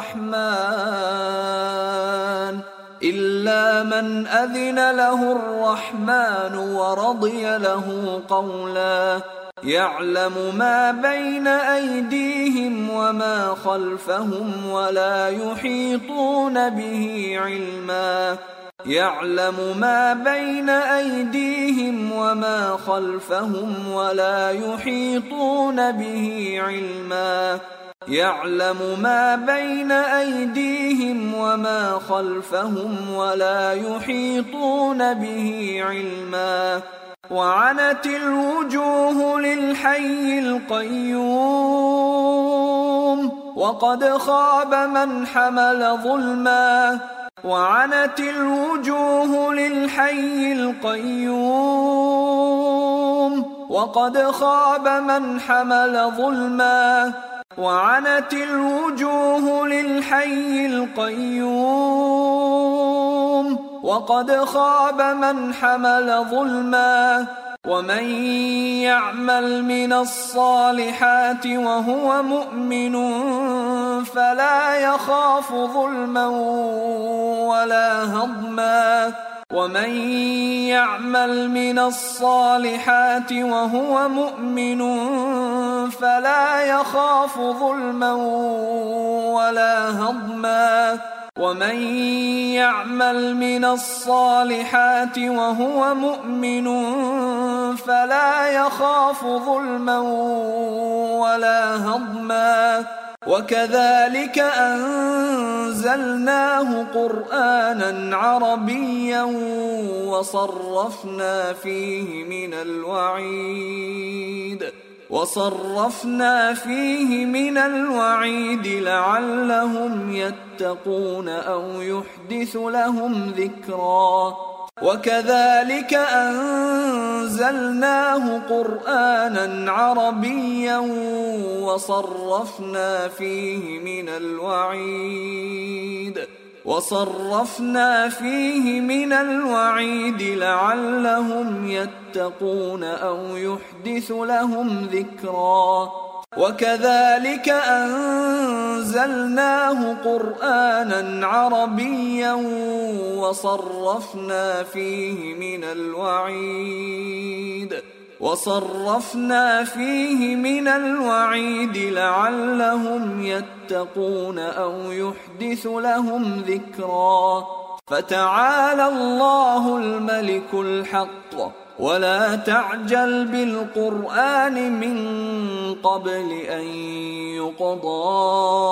الرحمن إلا من أذن له الرحمن ورضي له قولا يعلم ما بين أيديهم وما خلفهم ولا يحيطون به علما يعلم ما بين أيديهم وما خلفهم ولا يحيطون به علما يعلم ما بين أيديهم وما خلفهم ولا يحيطون به علما وعنت الوجوه للحي القيوم وقد خاب من حمل ظلما وعنت الوجوه للحي القيوم وقد خاب من حمل ظلما وعنت الوجوه للحي القيوم وقد خاب من حمل ظلما ومن يعمل من الصالحات وهو مؤمن فلا يخاف ظلما ولا هضما ومن يعمل من الصالحات وهو مؤمن فلا يخاف ظلما ولا هضما ومن يعمل من الصالحات وهو مؤمن فلا يخاف ظلما ولا هضما وكذلك أنزلناه قرآنا عربيا وصرفنا فيه من الوعيد وصرفنا فيه من الوعيد لعلهم يتقون أو يحدث لهم ذكرا وكذلك أنزلناه قرآنا عربيا وصرفنا فيه من الوعيد وصرفنا فيه من الوعيد لعلهم يتقون أو يحدث لهم ذكرا وكذلك أنزلناه قرآنا عربيا وصرفنا فيه من الوعيد وصرفنا فيه من الوعيد لعلهم يتقون أو يحدث لهم ذكرا فتعالى الله الملك الحق ولا تعجل بالقرآن من قبل أن يقضى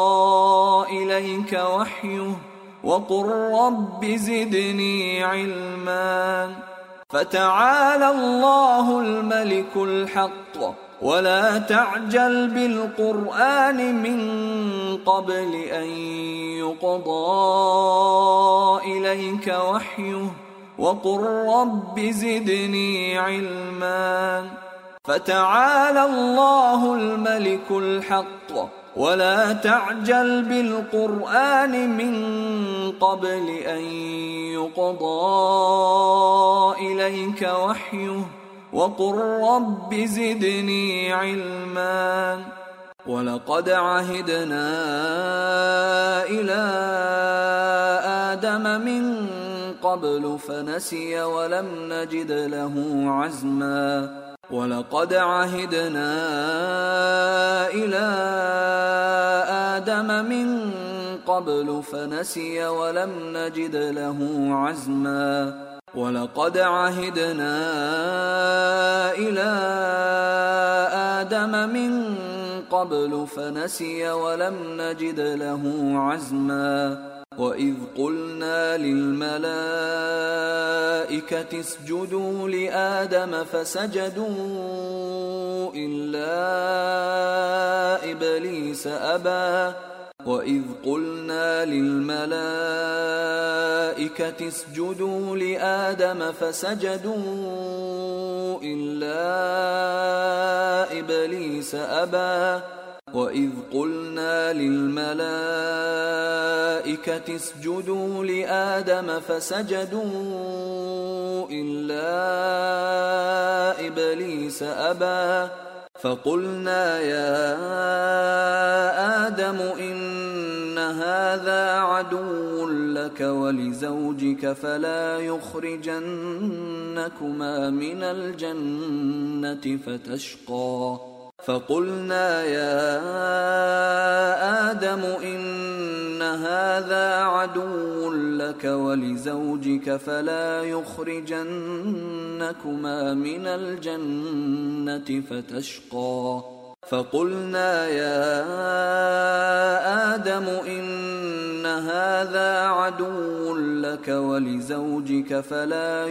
إليك وحيه وقل رب زدني علما فتعالى الله الملك الحق ولا تعجل بالقرآن من قبل أن يقضى إليك وحيه وقل رب زدني علما فتعالى الله الملك الحق ولا تعجل بالقرآن من قبل أن يقضى إليك وحيه وقل رب زدني علما ولقد عهدنا إلى آدم من قبل فنسي ولم نجد له عزما ولقد عهدنا إلى آدم من قبل فنسي ولم نجد له عزما ولقد عهدنا إلى آدم من قبل فنسي ولم نجد له عزما وإذ قلنا للملائكة اسجدوا لآدم فسجدوا إلا إبليس أبى وإذ قلنا للملائكة اسجدوا لآدم فسجدوا إلا إبليس أبى وإذ قلنا للملائكة اسجدوا لآدم فسجدوا إلا إبليس أبى فقلنا يا آدم إن هذا عدو لك ولزوجك فلا يخرجنكما من الجنة فتشقى فقلنا يا آدم إن هذا عدو لك ولزوجك فلا يخرجنكما من الجنة فتشقى فقلنا يا آدم إن هذا عدو لك ولزوجك فلا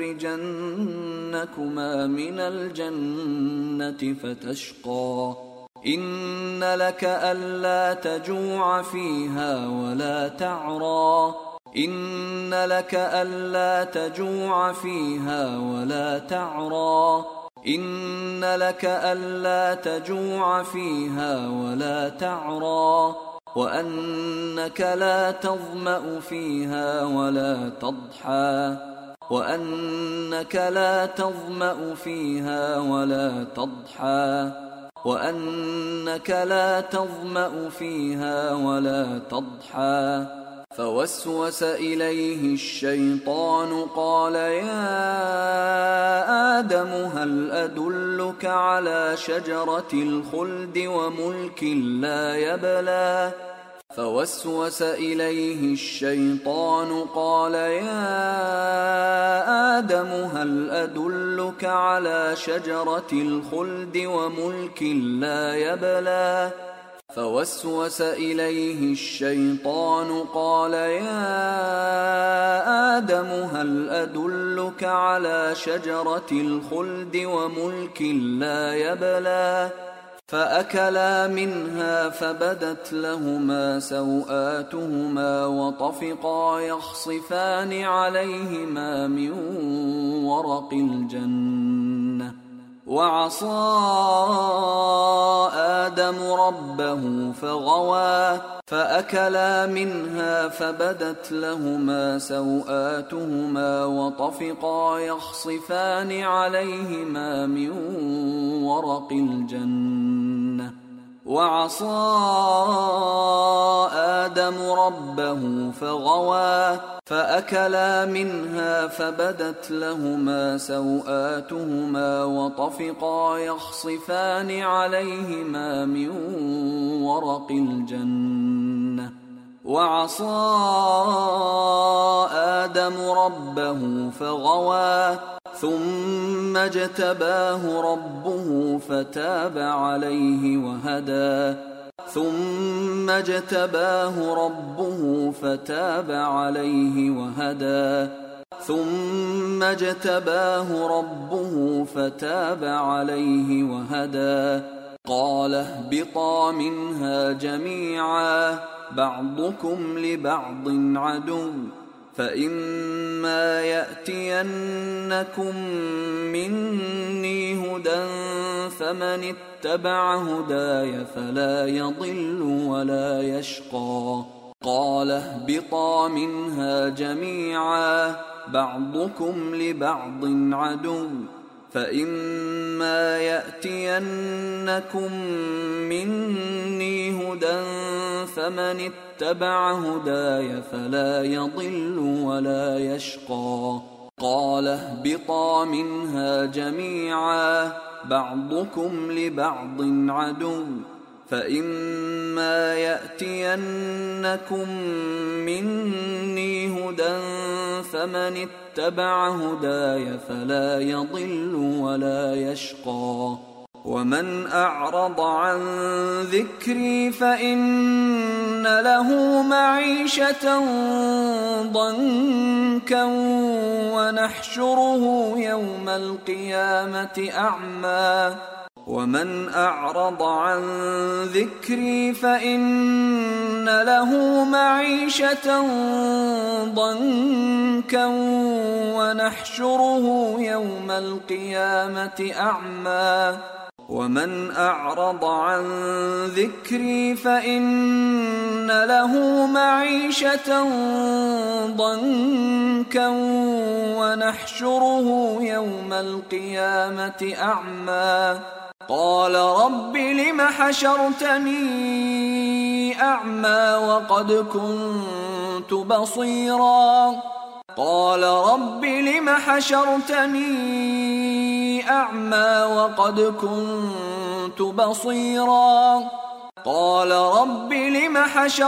يخرجنكما من الجنة فتشقى إن لك ألا تجوع فيها ولا تعرى إن لك ألا تجوع فيها ولا تعرى إن لك ألا تجوع فيها ولا تعرى وأنك لا تظمأ فيها ولا تضحى وأنك لا تظمأ فيها ولا تضحى وأنك لا تظمأ فيها ولا تضحى فوسوس إليه الشيطان قال يا آدم هل أدلك على شجرة الخلد وملك لا يبلى فوسوس إليه الشيطان قال يا آدم هل أدلك على شجرة الخلد وملك لا يبلى فوسوس إليه الشيطان قال يا آدم هل أدلك على شجرة الخلد وملك لا يبلى فأكلا منها فبدت لهما سوآتهما وطفقا يخصفان عليهما من ورق الجنة وعصى آدم ربه فغوى فأكلا منها فبدت لهما سوآتهما وطفقا يخصفان عليهما من ورق الجنة وعصى آدم ربه فغوى فأكلا منها فبدت لهما سوآتهما وطفقا يخصفان عليهما من ورق الجنة وعصى آدم ربه فغوى ثم اجتباه ربه فتاب عليه وهدى ثم اجتباه ربه فتاب عليه وهدى ثم اجتباه ربه فتاب عليه وهدى قال اهبطا منها جميعا بعضكم لبعض عدو فإما يأتينكم مني هدى فمن اتبع هداي فلا يضل ولا يشقى قال اهبطا منها جميعا بعضكم لبعض عدو فإما يأتينكم مني هدى فمن اتبع هداي فلا يضل ولا يشقى قال اهبطا منها جميعا بعضكم لبعض عدو فإما يأتينكم مني هدى فمن اتبع هداي فلا يضل ولا يشقى ومن أعرض عن ذكري فإن له معيشة ضنكا ونحشره يوم القيامة أعمى ومن أعرض عن ذكري فإن له معيشة ضنكا ونحشره يوم القيامة أعمى ومن أعرض عن ذكري فإن له معيشة ضنكا ونحشره يوم القيامة أعمى قال رب لم حشرتني أعمى وقد كنت بصيرا قال رب لم حشرتني أعمى وقد كنت بصيرا قال رب لم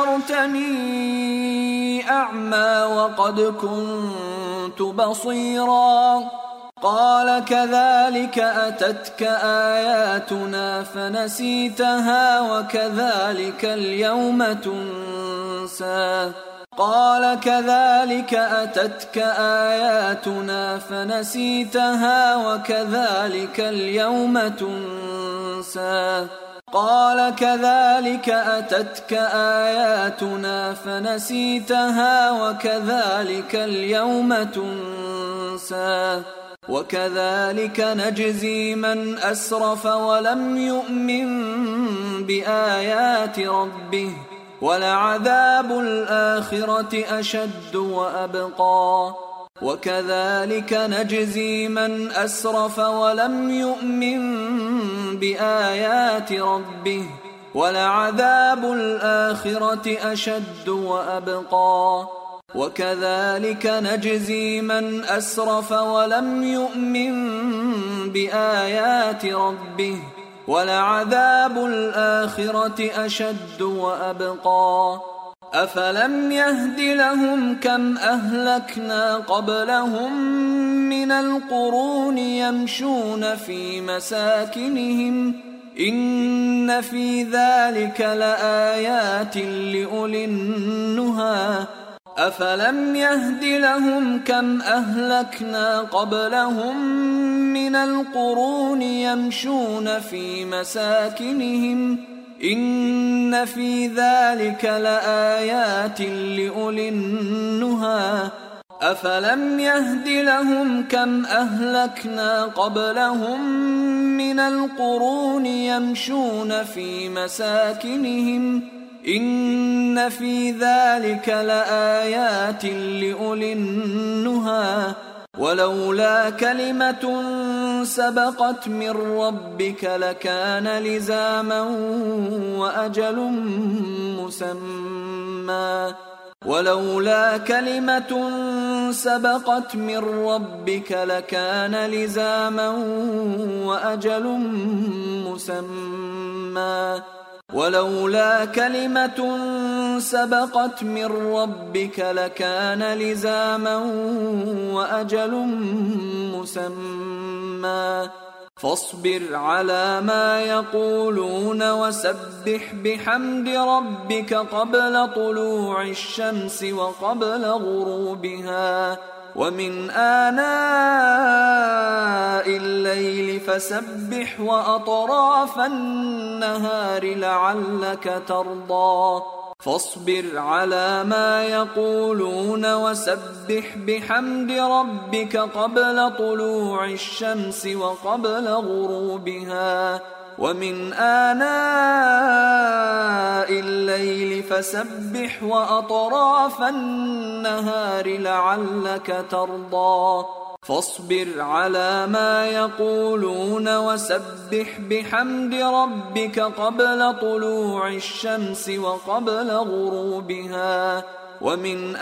حشرتني أعمى وقد كنت بصيرا قال كذلك أتتك آياتنا فنسيتها وكذلك اليوم تنسى قال كذلك أتتك آياتنا فنسيتها وكذلك اليوم تنسى قال كذلك أتتك آياتنا فنسيتها وكذلك اليوم تنسى وكذلك نجزي من أسرف ولم يؤمن بآيات ربه ولعذاب الآخرة أشد وأبقى وكذلك نجزي من أسرف ولم يؤمن بآيات ربه ولعذاب الآخرة أشد وأبقى وكذلك نجزي من أسرف ولم يؤمن بآيات ربه ولعذاب الآخرة أشد وأبقى أفلم يهد لهم كم أهلكنا قبلهم من القرون يمشون في مساكنهم إن في ذلك لآيات لأولي النهى أفلم يهد لهم كم أهلكنا قبلهم من القرون يمشون في مساكنهم إن في ذلك لآيات لأولي النهى أفلم يهد لهم كم أهلكنا قبلهم من القرون يمشون في مساكنهم إن في ذلك لآيات لأولي النهى ولولا كلمة سبقت من ربك لكان لزاما وأجل مسمى ولولا كلمة سبقت من ربك لكان لزاما وأجل مسمى ولولا كلمة سبقت من ربك لكان لزاما وأجل مسمى فاصبر على ما يقولون وسبح بحمد ربك قبل طلوع الشمس وقبل غروبها ومن آناء الليل فسبح وأطراف النهار لعلك ترضى فاصبر على ما يقولون وسبح بحمد ربك قبل طلوع الشمس وقبل غروبها ومن آناء الليل فسبح وأطراف النهار لعلك ترضى فاصبر على ما يقولون وسبح بحمد ربك قبل طلوع الشمس وقبل غروبها ومن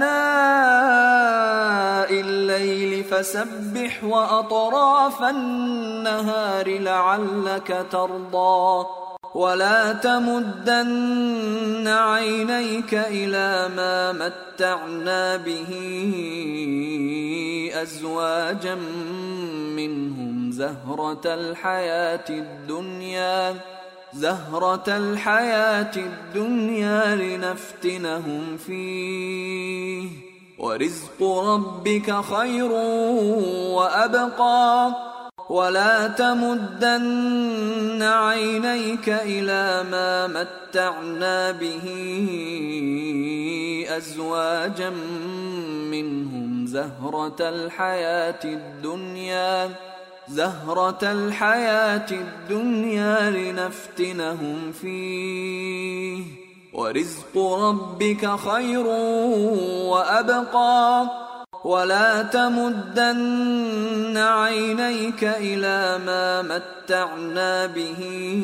آناء الليل فسبح وأطراف النهار لعلك ترضى ولا تمدن عينيك إلى ما متعنا به أزواجا منهم زهرة الحياة الدنيا زهرة الحياة الدنيا لنفتنهم فيه ورزق ربك خير وأبقى ولا تمدن عينيك إلى ما متعنا به أزواجا منهم زهرة الحياة الدنيا زهرة الحياة الدنيا لنفتنهم فيه ورزق ربك خير وأبقى ولا تمدن عينيك إلى ما متعنا به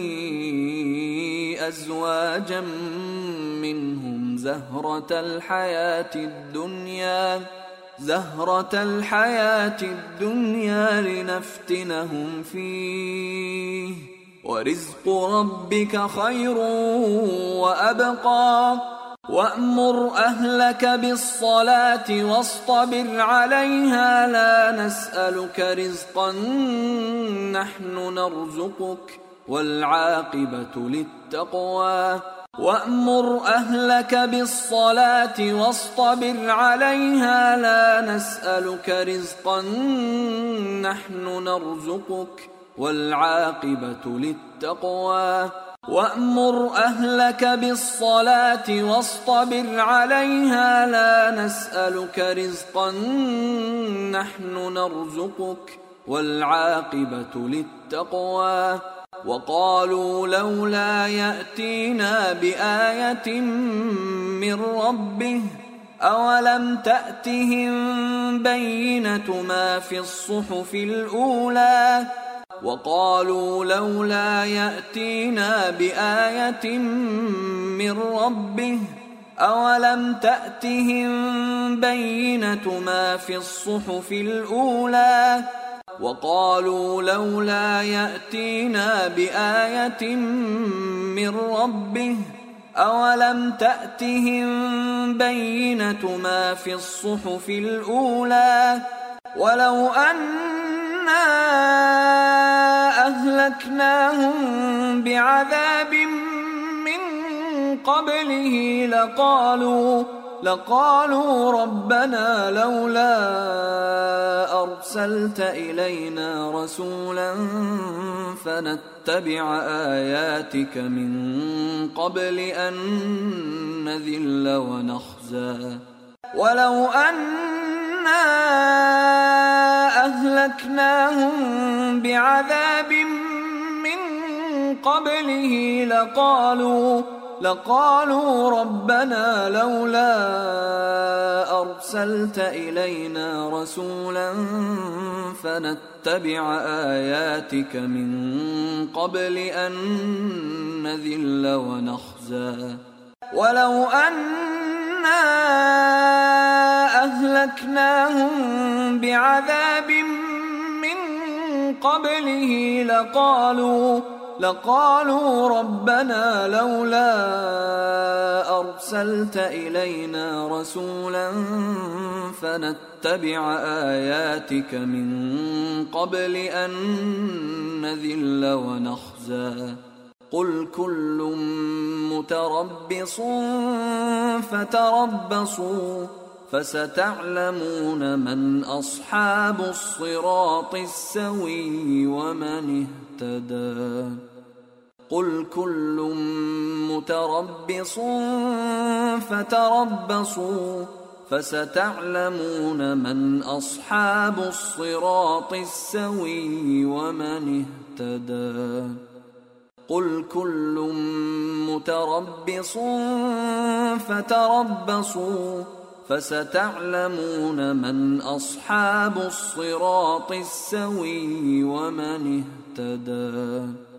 أزواجا منهم زهرة الحياة الدنيا زهرة الحياة الدنيا لنفتنهم فيه ورزق ربك خير وأبقى وأمر أهلك بالصلاة واصطبر عليها لا نسألك رزقا نحن نرزقك والعاقبة للتقوى وأمر أهلك بالصلاة واصطبر عليها لا نسألك رزقا نحن نرزقك والعاقبة للتقوى وأمر أهلك بالصلاة واصطبر عليها لا نسألك رزقا نحن نرزقك والعاقبة للتقوى وقالوا لولا يأتينا بآية من ربه أولم تأتهم بينة ما في الصحف الأولى وقالوا لولا يأتينا بآية من ربه أولم تأتهم بينة ما في الصحف الأولى وقالوا لولا يأتينا بآية من ربه أولم تأتهم بينة ما في الصحف الأولى ولو أنا أهلكناهم بعذاب من قبله لقالوا لقالوا ربنا لولا أرسلت إلينا رسولا فنتبع آياتك من قبل أن نذل ونخزى ولو أنا أهلكناهم بعذاب من قبله لقالوا لقالوا ربنا لولا أرسلت إلينا رسولا فنتبع آياتك من قبل أن نذل ونخزى ولو أنا أهلكناهم بعذاب من قبله لقالوا لقالوا ربنا لولا أرسلت إلينا رسولا فنتبع آياتك من قبل أن نذل ونخزى قل كل متربص فتربصوا فستعلمون من أصحاب الصراط السوي ومن اهتدى قل كل متربص فتربصوا فستعلمون من أصحاب الصراط السوي ومن اهتدى قل كل متربص فتربصوا فستعلمون من أصحاب الصراط السوي ومن اهتدى